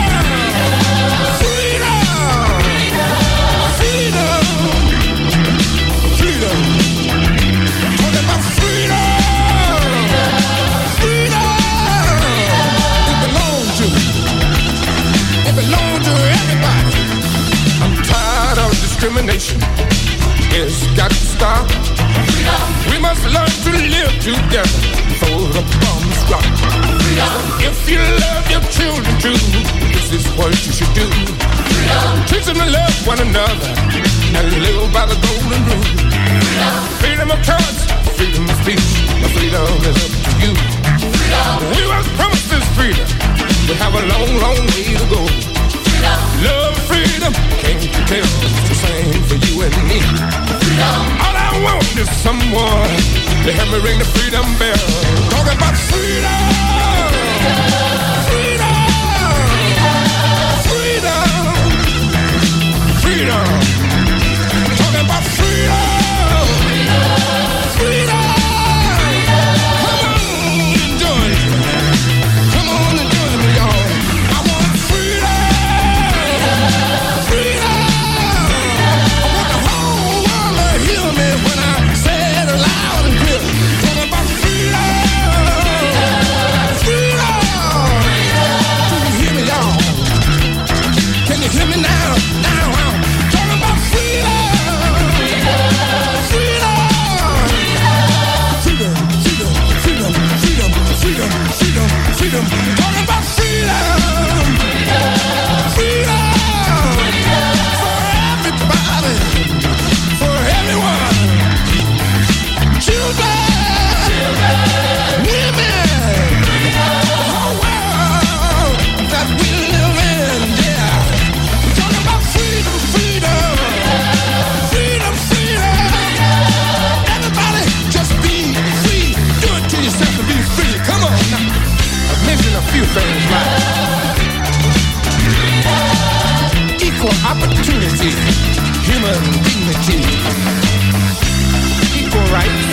Freedom. Freedom. Freedom. Talking about freedom. Freedom. It belongs to me. It belongs to everybody. I'm tired of discrimination. It's got to stop. We must learn to live together before the bombs drop. If you love your children too, this is what you should do. Teach them to love one another and live by the golden rule. Freedom of choice, freedom of speech, but freedom is up to you. We must promise this freedom. We have a long, long way to go. Love, freedom, can't you tell? It's the same for you and me. All I want is someone to help me ring the freedom bell. Talking about freedom. Freedom. Freedom. Freedom. Talking about freedom. Freedom. Come on, join me. Come on and join me, y'all. I want freedom. Hear me now, talking about freedom, freedom, freedom, freedom, freedom, freedom, freedom, freedom, talking about freedom, freedom, for everybody, for everyone, children, women, the whole world that we live in, yeah. Freedom, freedom, freedom, freedom. Everybody just be free. Do it to yourself and be free. Come on now. I've mentioned a few things like equal opportunity, human dignity, equal rights,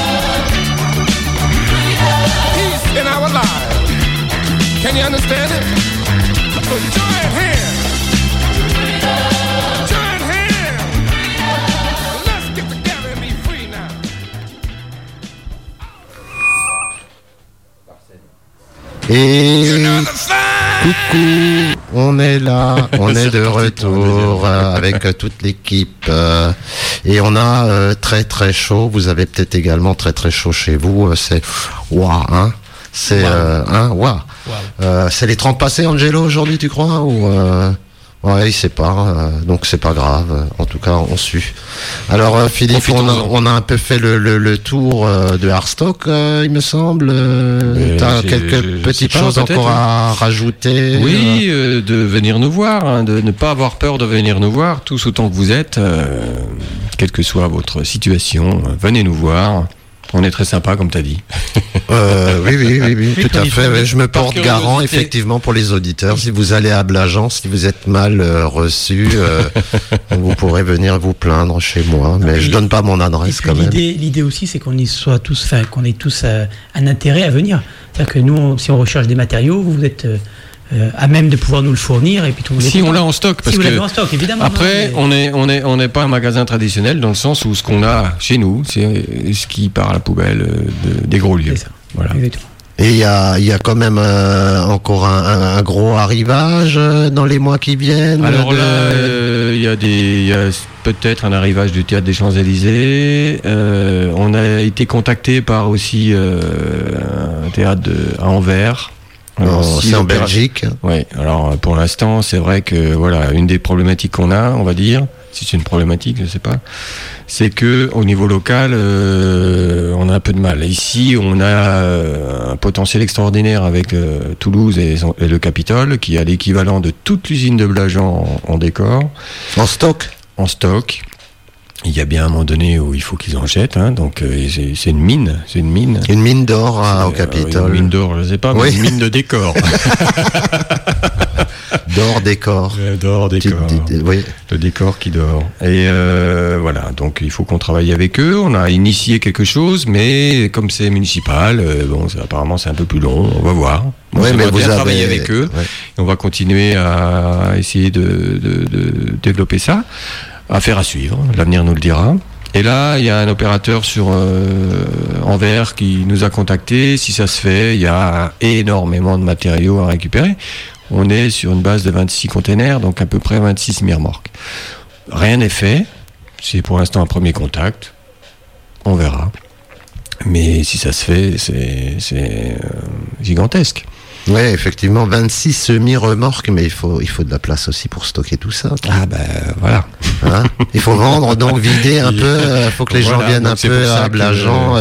peace in our lives. Can you understand it? So join hands. Et coucou, on est là, on est de retour avec toute l'équipe et on a très très chaud. Vous avez peut-être également très très chaud chez vous. C'est waouh, hein. C'est waouh. C'est les 30 passés, Angelo, aujourd'hui, tu crois ou Ouais, il sait pas, donc c'est pas grave. En tout cas, on suit. Alors, Philippe, on a un peu fait le tour de Hardstock, il me semble. T'as quelques petites choses encore à rajouter. Oui, de venir nous voir, hein, de ne pas avoir peur de venir nous voir, tous autant que vous êtes, quelle que soit votre situation, venez nous voir. On est très sympa, comme tu as dit. Oui, tout à fait. Ouais, je me porte garant, effectivement, pour les auditeurs. Si vous allez à Blajan, si vous êtes mal reçu, vous pourrez venir vous plaindre chez moi. Mais je donne pas mon adresse quand même. L'idée aussi, c'est qu'on ait tous un intérêt à venir. C'est-à-dire que nous, si on recherche des matériaux, vous êtes à même de pouvoir nous le fournir et puis tout. Si on l'a en stock, parce si que vous l'avez en stock, évidemment. Après, on n'est pas un magasin traditionnel dans le sens où ce qu'on a chez nous, c'est ce qui part à la poubelle des gros lieux. C'est ça. Voilà. Exactement. Et il y a quand même encore un gros arrivage dans les mois qui viennent. Alors là, il y a peut-être un arrivage du Théâtre des Champs-Élysées. On a été contacté par aussi un théâtre à Anvers. C'est en Belgique. Oui. Alors pour l'instant, c'est vrai que voilà, une des problématiques qu'on a, on va dire, si c'est une problématique, je sais pas, c'est que au niveau local, on a un peu de mal. Ici, on a un potentiel extraordinaire avec Toulouse et le Capitole, qui a l'équivalent de toute l'usine de Blajan en décor. En stock. Il y a bien un moment donné où il faut qu'ils en jettent, hein, donc c'est une mine. Une mine d'or au Capitole. Une mine d'or, je sais pas, mais une mine de décor. D'or décor. Oui. Le décor qui dort. Et voilà, donc il faut qu'on travaille avec eux. On a initié quelque chose, mais comme c'est municipal, apparemment c'est un peu plus long. On va voir. On va bien travailler avec eux. Ouais. Et on va continuer à essayer de développer ça. Affaire à suivre, l'avenir nous le dira. Et là, il y a un opérateur sur Anvers qui nous a contacté. Si ça se fait, il y a énormément de matériaux à récupérer. On est sur une base de 26 containers, donc à peu près 26 semi-remorques. Rien n'est fait. C'est pour l'instant un premier contact. On verra. Mais si ça se fait, c'est gigantesque. Oui, effectivement, 26 semi-remorques, mais il faut de la place aussi pour stocker tout ça. Ah ben voilà. Hein, il faut vendre, donc vider un peu, il faut que les gens viennent un peu à Blajan.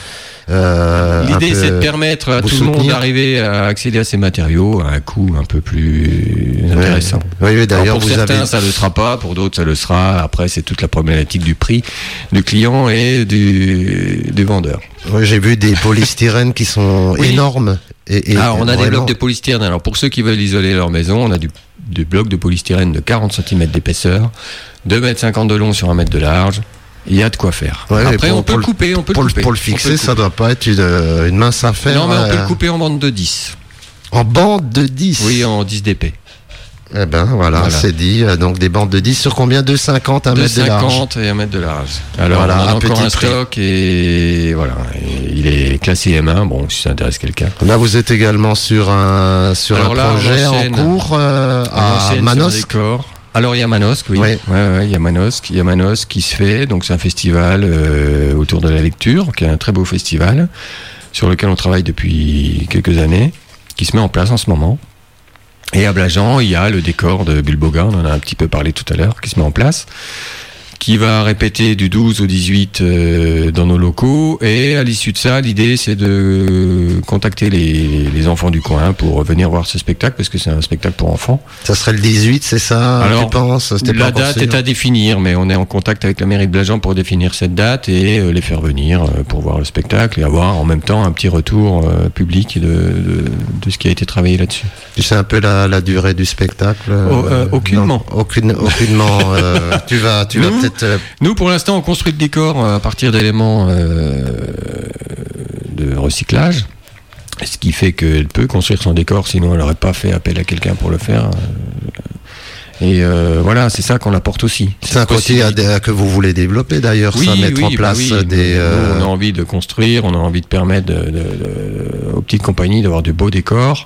L'idée, c'est de permettre à tout le monde d'arriver à accéder à ces matériaux à un coût un peu plus intéressant. Oui, d'ailleurs, pour certains, ça ne le sera pas, pour d'autres, ça le sera. Après, c'est toute la problématique du prix du client et du vendeur. Oui, j'ai vu des polystyrènes qui sont énormes. On a des blocs de polystyrène. Alors, pour ceux qui veulent isoler leur maison, on a des blocs de polystyrène de 40 cm d'épaisseur, 2,50 m de long sur 1 mètre de large. Il y a de quoi faire. Ouais, après, on peut le couper, Pour le fixer, ça doit pas être une mince affaire. Non, mais on peut le couper en bande de 10. En bande de 10 ? Oui, en 10 dp. Eh ben, voilà, c'est dit. Donc, des bandes de 10 sur combien ? 2,50 1 mètre de large. 2,50 et 1 mètre de large. Alors, on a encore un stock et voilà. Et il est classé M1. Bon, si ça intéresse quelqu'un. Là, vous êtes également sur un projet en cours à Manosque. Alors il y a Manosque, oui. Il y a Manosque qui se fait. Donc c'est un festival autour de la lecture, qui est un très beau festival sur lequel on travaille depuis quelques années, qui se met en place en ce moment. Et à Blajan, il y a le décor de Bulboga, on en a un petit peu parlé tout à l'heure, qui se met en place, qui va répéter du 12 au 18 dans nos locaux. Et à l'issue de ça, l'idée, c'est de contacter les enfants du coin pour venir voir ce spectacle, parce que c'est un spectacle pour enfants. Ça serait le 18, c'est ça? Alors, tu penses? La date est à définir, mais on est en contact avec la mairie de Blajan pour définir cette date et les faire venir pour voir le spectacle et avoir en même temps un petit retour public de ce qui a été travaillé là-dessus. Tu sais un peu la durée du spectacle? Aucunement. Non, aucunement. Tu vas peut-être... Nous, pour l'instant, on construit le décor à partir d'éléments de recyclage. Ce qui fait qu'elle peut construire son décor, sinon elle n'aurait pas fait appel à quelqu'un pour le faire. Et voilà, c'est ça qu'on apporte aussi. C'est un côté que vous voulez développer d'ailleurs, mettre en place des... On a envie de construire, on a envie de permettre aux petites compagnies d'avoir de beaux décors.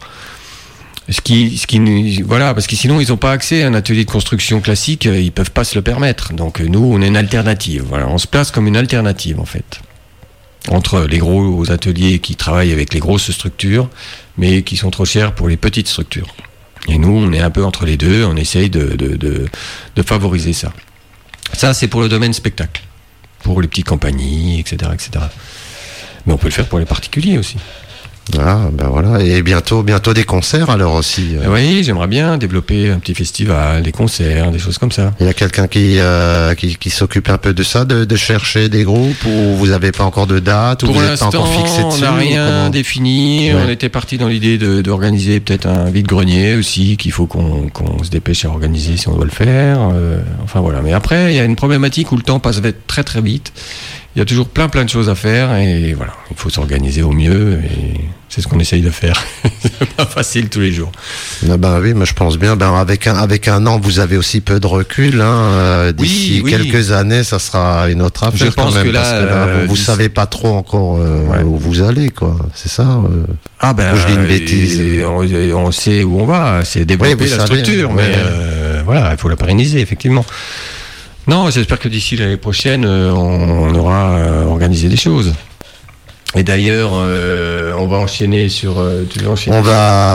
Voilà, parce que sinon ils n'ont pas accès à un atelier de construction classique, ils peuvent pas se le permettre. Donc nous, on est une alternative. Voilà, on se place comme une alternative en fait entre les gros ateliers qui travaillent avec les grosses structures, mais qui sont trop chers pour les petites structures. Et nous, on est un peu entre les deux. On essaye de favoriser ça. Ça, c'est pour le domaine spectacle, pour les petites compagnies, etc., etc. Mais on peut le faire pour les particuliers aussi. Ah, ben voilà. Et bientôt des concerts alors aussi. Oui, j'aimerais bien développer un petit festival, des concerts, des choses comme ça. Il y a quelqu'un qui s'occupe un peu de ça, de chercher des groupes, ou vous n'avez pas encore de date, ou pour vous n'êtes pas encore fixé dessus? On n'a rien défini. Ouais. On était parti dans l'idée d'organiser peut-être un vide-grenier aussi, qu'il faut qu'on se dépêche à organiser si on doit le faire. Enfin voilà. Mais après, il y a une problématique où le temps passe très très vite. Il y a toujours plein de choses à faire et voilà, il faut s'organiser au mieux et c'est ce qu'on essaye de faire. C'est pas facile tous les jours. Ah ben oui, mais je pense bien. Ben avec un an, vous avez aussi peu de recul. D'ici quelques années, ça sera une autre affaire. Je pense quand même, que là, parce que là vous savez pas trop encore où vous allez, quoi. C'est ça. Ah ben, je dis une bêtise. On sait où on va. C'est développer la structure, mais voilà, il faut la pérenniser effectivement. Non, j'espère que d'ici l'année prochaine, on aura organisé des choses. Et d'ailleurs, on va enchaîner sur. Tu veux enchaîner ? On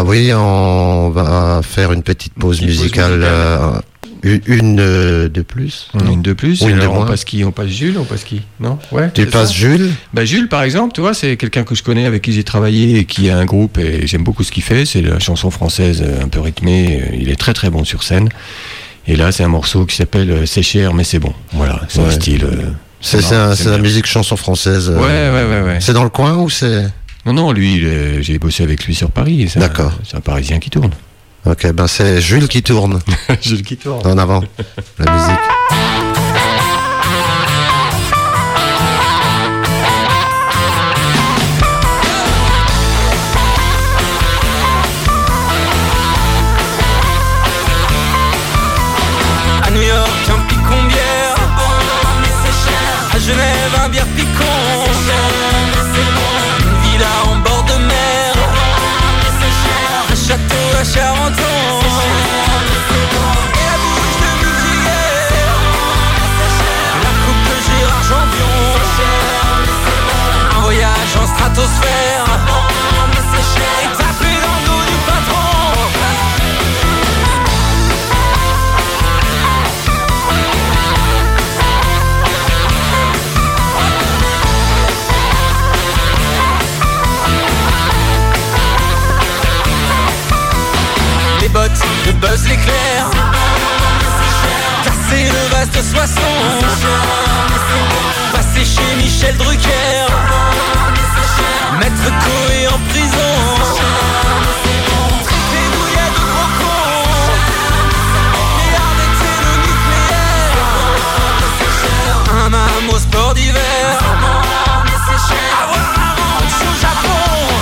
va faire une petite pause musicale. Une de plus. Une de plus. Ou une de on moins. passe qui ? On passe Jules ? On passe qui ? Non ? Ouais. Tu passes Jules ? Jules, par exemple, tu vois, c'est quelqu'un que je connais, avec qui j'ai travaillé et qui a un groupe et j'aime beaucoup ce qu'il fait. C'est la chanson française un peu rythmée. Il est très très bon sur scène. Et là, c'est un morceau qui s'appelle C'est cher, mais c'est bon. Voilà, c'est un style. C'est la musique chanson française. Ouais. C'est dans le coin ou c'est. Non, lui, j'ai bossé avec lui sur Paris. D'accord. C'est un Parisien qui tourne. Ok, ben c'est Jules qui tourne. Jules qui tourne. En avant, la musique. À New York, un picon-bière. À Genève, un bière picon. Une villa en bord de mer. Un château à Charenton. Et la bouche de Mutier. La coupe de Gérard Champion. Un voyage en stratosphère. Et taper dans le dos du patron. Les bottes de Buzz l'éclair. Tasser le vase de Soissons. Passer chez Michel Drucker. Mettre Coé en prison. Traiter Douillet de gros con. Et arrêter le nucléaire. Un âme au sport d'hiver. Avoir un ranch au Japon.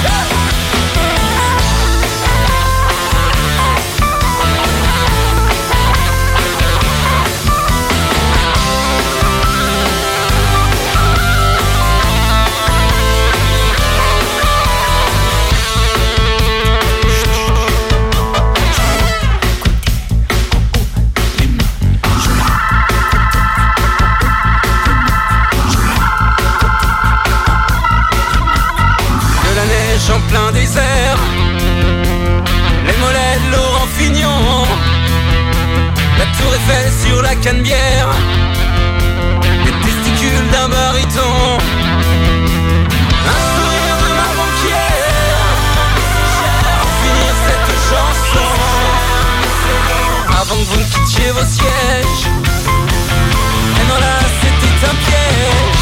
En plein désert, les mollets de Laurent Fignon, la tour Eiffel sur la Canebière, les testicules d'un baryton, un sourire de ma banquière, pour finir cette chanson, avant que vous ne quittiez vos sièges. Et non là c'était un piège.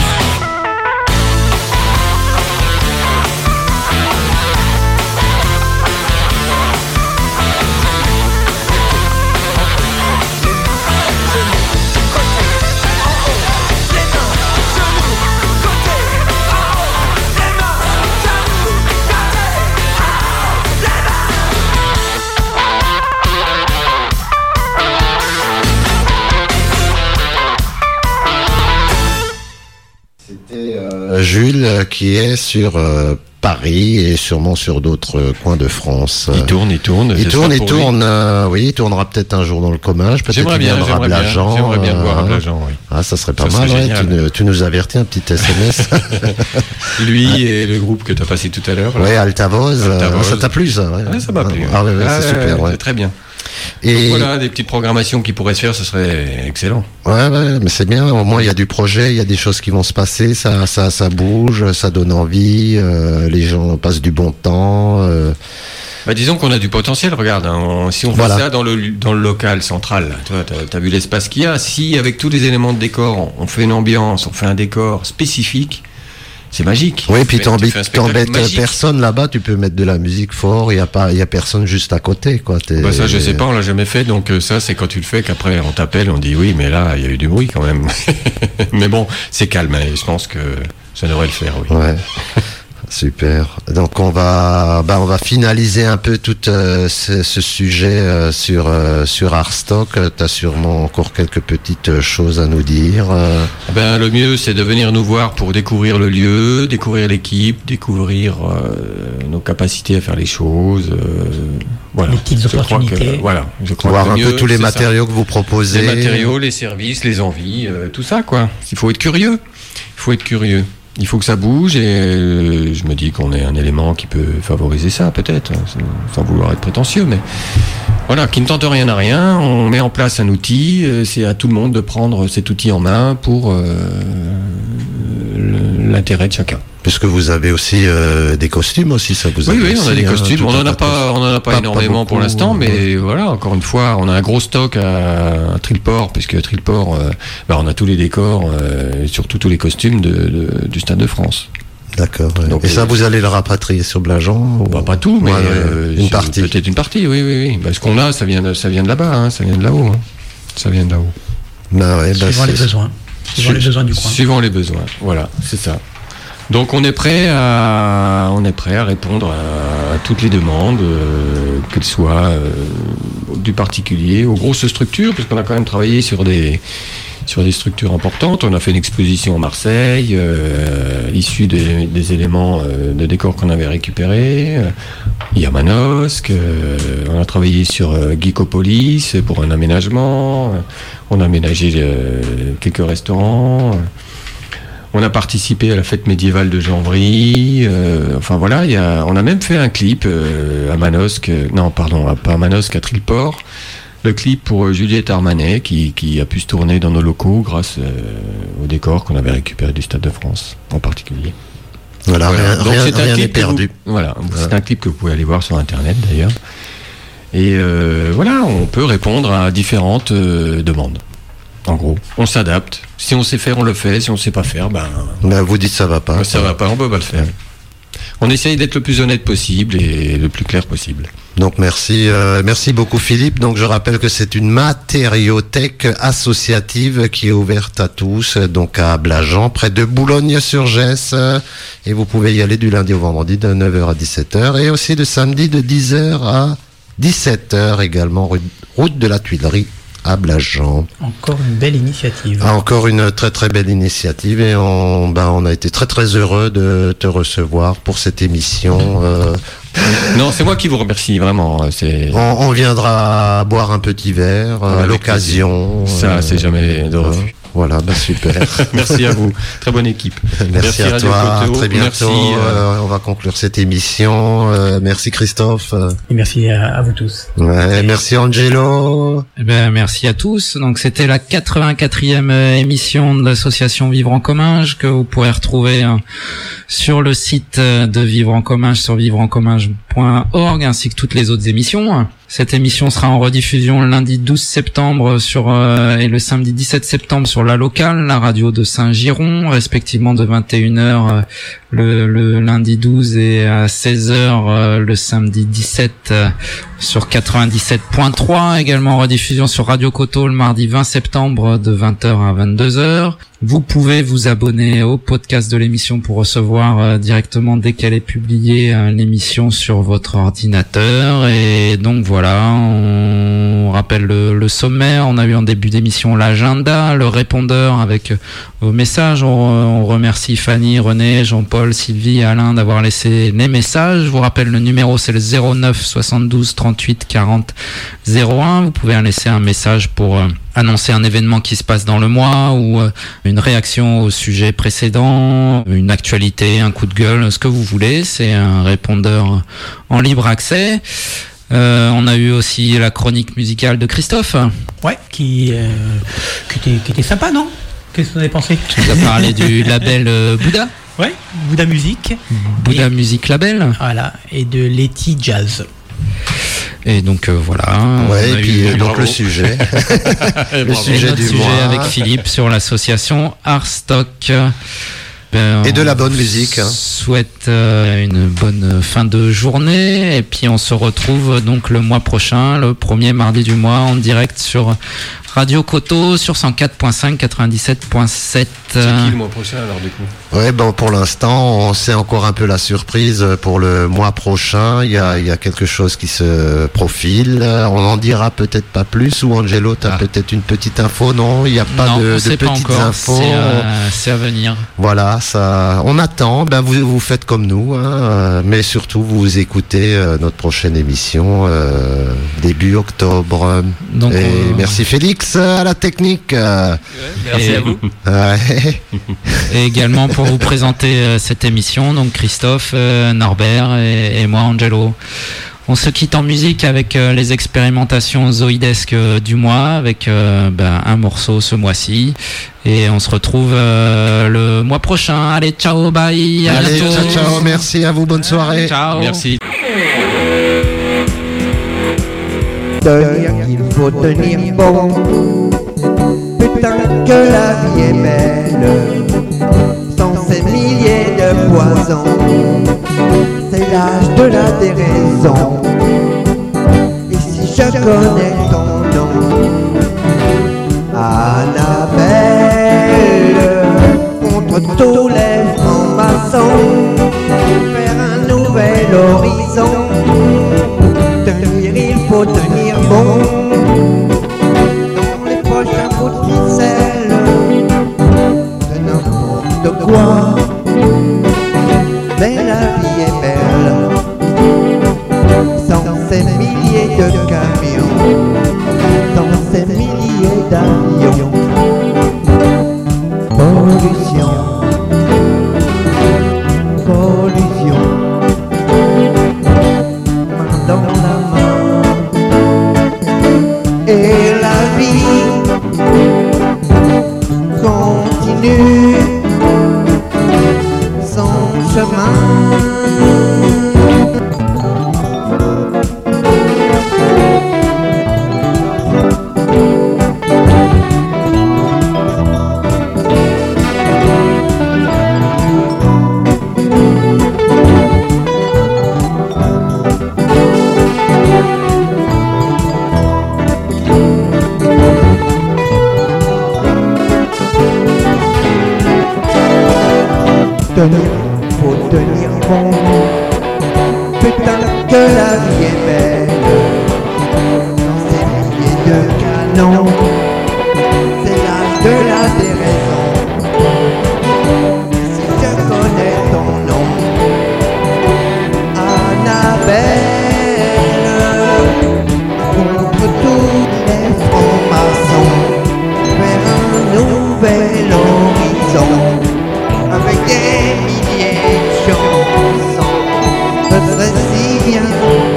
Jules qui est sur Paris et sûrement sur d'autres coins de France. Il tourne. Il tournera peut-être un jour dans le Comminges, peut-être qu'il viendra à Blajan. J'aimerais bien le voir à Blajan, oui. Ah, ça serait pas mal, tu nous avertis un petit SMS. Lui et le groupe que tu as passé tout à l'heure. Oui, Altavoz. Ça t'a plu, ça? Ouais, ça m'a plu. C'est super, ouais. C'est très bien. Et donc voilà, des petites programmations qui pourraient se faire, ce serait excellent. Ouais, mais c'est bien. Au moins, il y a du projet, il y a des choses qui vont se passer, ça bouge, ça donne envie, les gens passent du bon temps. Disons qu'on a du potentiel, regarde, si on fait ça dans le local central, tu vois, t'as vu l'espace qu'il y a, si avec tous les éléments de décor, on fait une ambiance, on fait un décor spécifique, c'est magique. Oui, puis t'embêtes personne là-bas, tu peux mettre de la musique fort, il y a personne juste à côté, quoi. Ça, je sais pas, on l'a jamais fait, donc ça, c'est quand tu le fais qu'après on t'appelle, on dit oui, mais là, il y a eu du bruit quand même. Mais bon, c'est calme, et je pense que ça devrait le faire, oui. Ouais. Super. Donc on va finaliser un peu tout ce sujet sur Arstock. T'as sûrement encore quelques petites choses à nous dire. Le mieux c'est de venir nous voir pour découvrir le lieu, découvrir l'équipe, découvrir nos capacités à faire les choses. Voilà. Les petites opportunités. Je crois voir un peu tous les matériaux que vous proposez. Les matériaux, les services, les envies, tout ça quoi. Il faut être curieux. Il faut que ça bouge et je me dis qu'on est un élément qui peut favoriser ça, peut-être, sans vouloir être prétentieux, mais voilà, qui ne tente rien à rien. On met en place un outil, c'est à tout le monde de prendre cet outil en main pour l'intérêt de chacun. Puisque vous avez aussi des costumes aussi, ça vous. Oui, on a des costumes. On en a pas énormément pour l'instant, mais voilà, encore une fois, on a un gros stock à Trilport, puisque à Trilport, on a tous les décors, et surtout tous les costumes du Stade de France. D'accord. Ouais. Donc, et ça, vous allez le rapatrier sur Blajan pas tout, mais une partie. Peut-être une partie, oui. Ce qu'on a, ça vient de là-bas, ça vient de là-haut. Ça vient de là-haut. Suivant les besoins. Suivant les besoins du coin. Suivant les besoins, voilà, c'est ça. Donc on est prêt à répondre à toutes les demandes, qu'elles soient du particulier aux grosses structures, parce qu'on a quand même travaillé sur des structures importantes. On a fait une exposition à Marseille, issue des éléments de décor qu'on avait récupérés. Il y a Manosque, on a travaillé sur Geekopolis pour un aménagement. On a aménagé quelques restaurants. On a participé à la fête médiévale de Janvry. On a même fait un clip à Manosque. Non, pardon, pas à Manosque, à Trilport. Le clip pour Juliette Armanet qui a pu se tourner dans nos locaux grâce au décor qu'on avait récupéré du Stade de France en particulier. Voilà. Donc rien n'est perdu. C'est un clip que vous pouvez aller voir sur Internet d'ailleurs. Et on peut répondre à différentes demandes. En gros, on s'adapte. Si on sait faire, on le fait. Si on sait pas faire, vous dites ça va pas. Ça va pas, on peut pas le faire. On essaye d'être le plus honnête possible et le plus clair possible. Donc merci beaucoup Philippe. Donc je rappelle que c'est une matériothèque associative qui est ouverte à tous, donc à Blajan, près de Boulogne-sur-Gesse, et vous pouvez y aller du lundi au vendredi de 9h à 17h et aussi le samedi de 10h à 17h également, route de la Tuilerie à Blajan. Encore une belle initiative. Encore une très très belle initiative et on a été très très heureux de te recevoir pour cette émission. Non, c'est moi qui vous remercie vraiment. On viendra boire un petit verre à l'occasion. Ça, c'est jamais de refus. Voilà, super. Merci à vous. Très bonne équipe. Merci à toi. À très bientôt. Merci, on va conclure cette émission. Merci Christophe. Et merci à vous tous. Ouais, merci Angelo. Merci à tous. Donc c'était la 84e émission de l'association Vivre en Commun que vous pourrez retrouver sur le site de Vivre en Commun sur vivreencommun.org ainsi que toutes les autres émissions. Cette émission sera en rediffusion le lundi 12 septembre et le samedi 17 septembre sur la locale, la radio de Saint-Giron, respectivement de 21h le lundi 12 et à 16h le samedi 17 sur 97.3, également en rediffusion sur Radio Coteau le mardi 20 septembre de 20h à 22h. Vous pouvez vous abonner au podcast de l'émission pour recevoir directement dès qu'elle est publiée l'émission sur votre ordinateur. Et donc voilà, on rappelle le sommaire. On a eu en début d'émission l'agenda, le répondeur avec vos messages. On remercie Fanny, René, Jean-Paul, Sylvie et Alain d'avoir laissé les messages. Je vous rappelle le numéro, c'est le 09 72 38 40 01. Vous pouvez laisser un message pour annoncer un événement qui se passe dans le mois ou une réaction au sujet précédent, une actualité, un coup de gueule, ce que vous voulez. C'est un répondeur en libre accès. On a eu aussi la chronique musicale de Christophe. Ouais, qui était sympa, non? Qu'est-ce que vous avez pensé? Tu nous as parlé du label Bouddha. Ouais, Bouddha Music. Bouddha Music Label. Voilà, et de Letty Jazz. Et donc voilà. Ouais, et puis donc le sujet. Le sujet du mois avec Philippe sur l'association Arstock. Et de la bonne musique. Souhaite une bonne fin de journée et puis on se retrouve donc le mois prochain, le premier mardi du mois en direct sur Radio Coteau sur 104.5, 97.7. C'est qui le mois prochain alors du coup? Ouais, bon pour l'instant, c'est encore un peu la surprise pour le mois prochain. Il y a quelque chose qui se profile. On en dira peut-être pas plus. Ou Angelo, t'as peut-être une petite info? Non, il n'y a pas de petites infos. C'est à venir. Voilà, ça. On attend. Ben vous faites comme nous, hein, mais surtout vous écoutez notre prochaine émission début octobre. Donc, et merci Félix à la technique. Merci à vous. Ouais. Et également pour vous présenter cette émission, donc Christophe, Norbert et moi Angelo. On se quitte en musique avec les expérimentations zoïdesques du mois, avec un morceau ce mois-ci. Et on se retrouve le mois prochain. Allez, ciao, bye. Allez, ciao, merci à vous, bonne soirée. Ciao. Merci. Tenir qu'il faut tenir bon. Putain que la vie est belle, sans ces milliers de poisons. C'est l'âge de la déraison. Et si je connais ton nom, Annabelle, contre tous les francs-maçons, vers un nouvel horizon. Tenir, il faut tenir bon. Dans les prochains bouts de ficelle, de n'importe quoi. Mais la vie est belle, sans ces milliers de camions, sans ces milliers d'avions. Pollution, pollution, main dans la main. Et la vie continue son chemin. Tenir, faut tenir bon. Putain que la vie est belle, dans ces milliers de canons. C'est l'âge de la déraison. Si je connais ton nom, Annabelle, contre tous les francs-maçons, vers un nouvel horizon. Avec des milliers de chansons, ce serait si bien.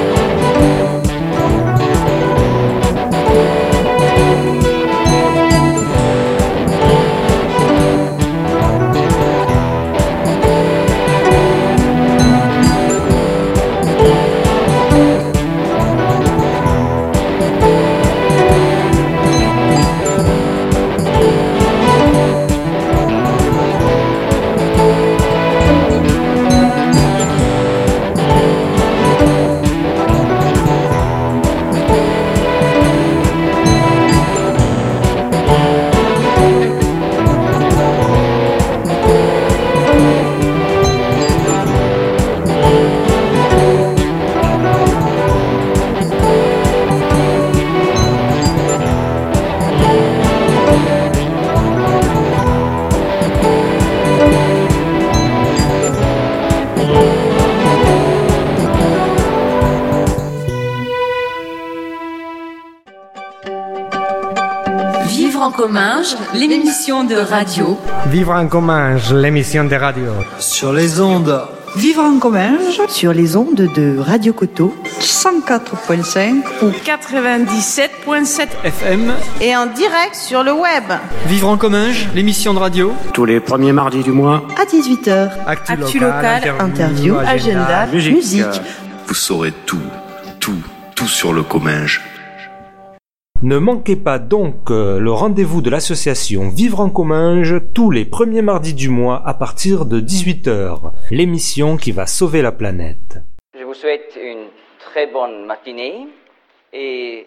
Vivre en Comminges, l'émission de radio. Vivre en Comminges, l'émission de radio. Sur les ondes Vivre en commun sur les ondes de Radio Coteau 104.5 ou 97.7 FM et en direct sur le web. Vivre en commun, l'émission de radio. Tous les premiers mardis du mois. à 18h. Actu local, interview, agenda, musique. Vous saurez tout sur le Comminges. Ne manquez pas donc le rendez-vous de l'association Vivre en Comminges tous les premiers mardis du mois à partir de 18h. L'émission qui va sauver la planète. Je vous souhaite une très bonne matinée et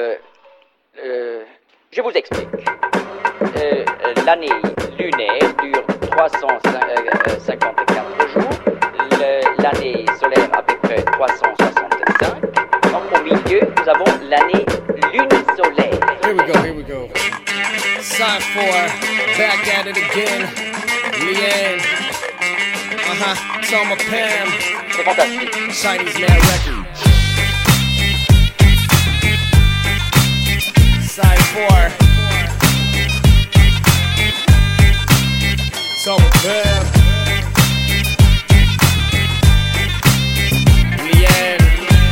je vous explique. L'année lunaire dure 354 jours, l'année solaire à peu près 365. Donc au milieu, nous avons l'année lunisolaire. Here we go. Side 4, back at it again. Leanne. Soma Pam. C'est fantastique. Chinese Man Records. Side 4. Soma Pam. Leanne.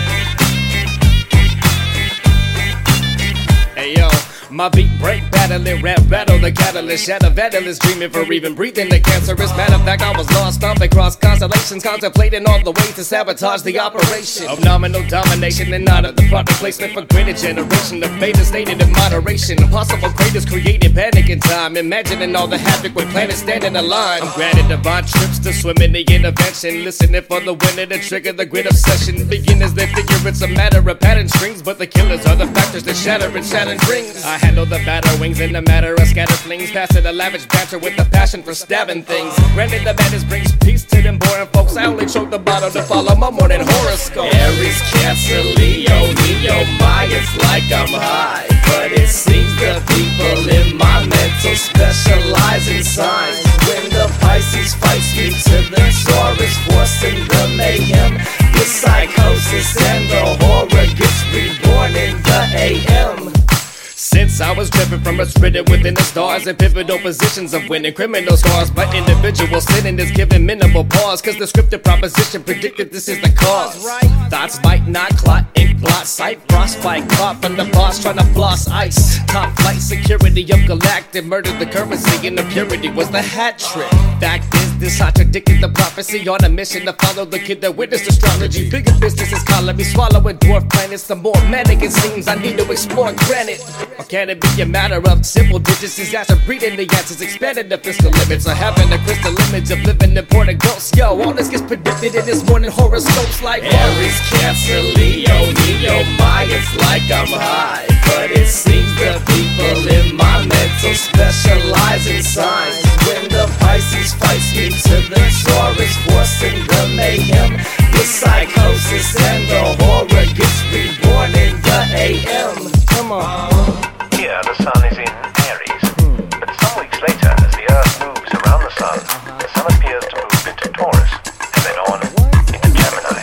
Hey yo, my beat break, battling, rap battle, the catalyst, shatter vandalist, dreaming for even breathing the cancerous. Matter of fact, I was lost, stomping across constellations, contemplating all the ways to sabotage the operation of nominal domination and not of the product placement for greater generation of beta stated in moderation. Impossible craters created panic in time, imagining all the havoc with planets standing in line. I'm granted divine trips to swim in the intervention, listening for the winner to trigger the grid obsession. Beginners that figure it's a matter of pattern strings, but the killers are the factors that shatter and shatter rings. I handle the batter wings in a matter of scattered flings, passing the lavish banter with a passion for stabbing things. Granted the madness brings peace to them boring folks, I only choke the bottle to follow my morning horoscope. Aries, Cancer, Leo, my, it's like I'm high, but it seems the people in my mental specialize in signs. When the Pisces fights me to the Taurus, forcing the mayhem, the psychosis and the horror gets reborn in the AM. Since I was driven from us written within the stars in pivotal positions of winning criminal scars, but individual sinning is given minimal pause, cause the scripted proposition predicted this is the cause. Thoughts might not clot, ink blot, sight frostbite, caught from the boss trying to floss ice. Top flight security of galactic murdered the currency and the purity was the hat trick. Fact is, this contradicted the prophecy on a mission to follow the kid that witnessed astrology. Bigger business is calling me swallowing dwarf planets. The more manic it seems, I need to explore granite. Or can it be a matter of simple digits? Is after breeding the answers, expanding the fiscal limits, or having a crystal image of living important ghosts? Yo, all this gets predicted in this morning horoscopes like Aries, Cancer, Leo, my, it's like I'm high, but it seems the people in my mental specialize in signs. When the Pisces fights me to the Taurus, forcing the mayhem, the psychosis and the horror gets reborn in the AM. Come on. Here the sun is in Aries, but some weeks later, as the Earth moves around the sun appears to move into Taurus, and then on into Gemini.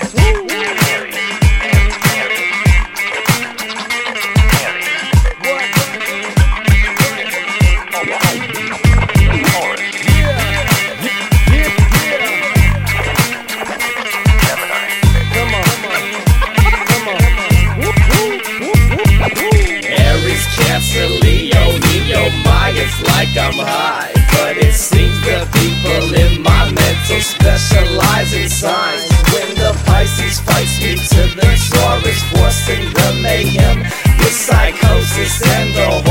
Cancer, Leo, my, it's like I'm high, but it seems the people in my mental specialize in signs. When the Pisces fights me to the Taurus, forcing the mayhem, the psychosis and the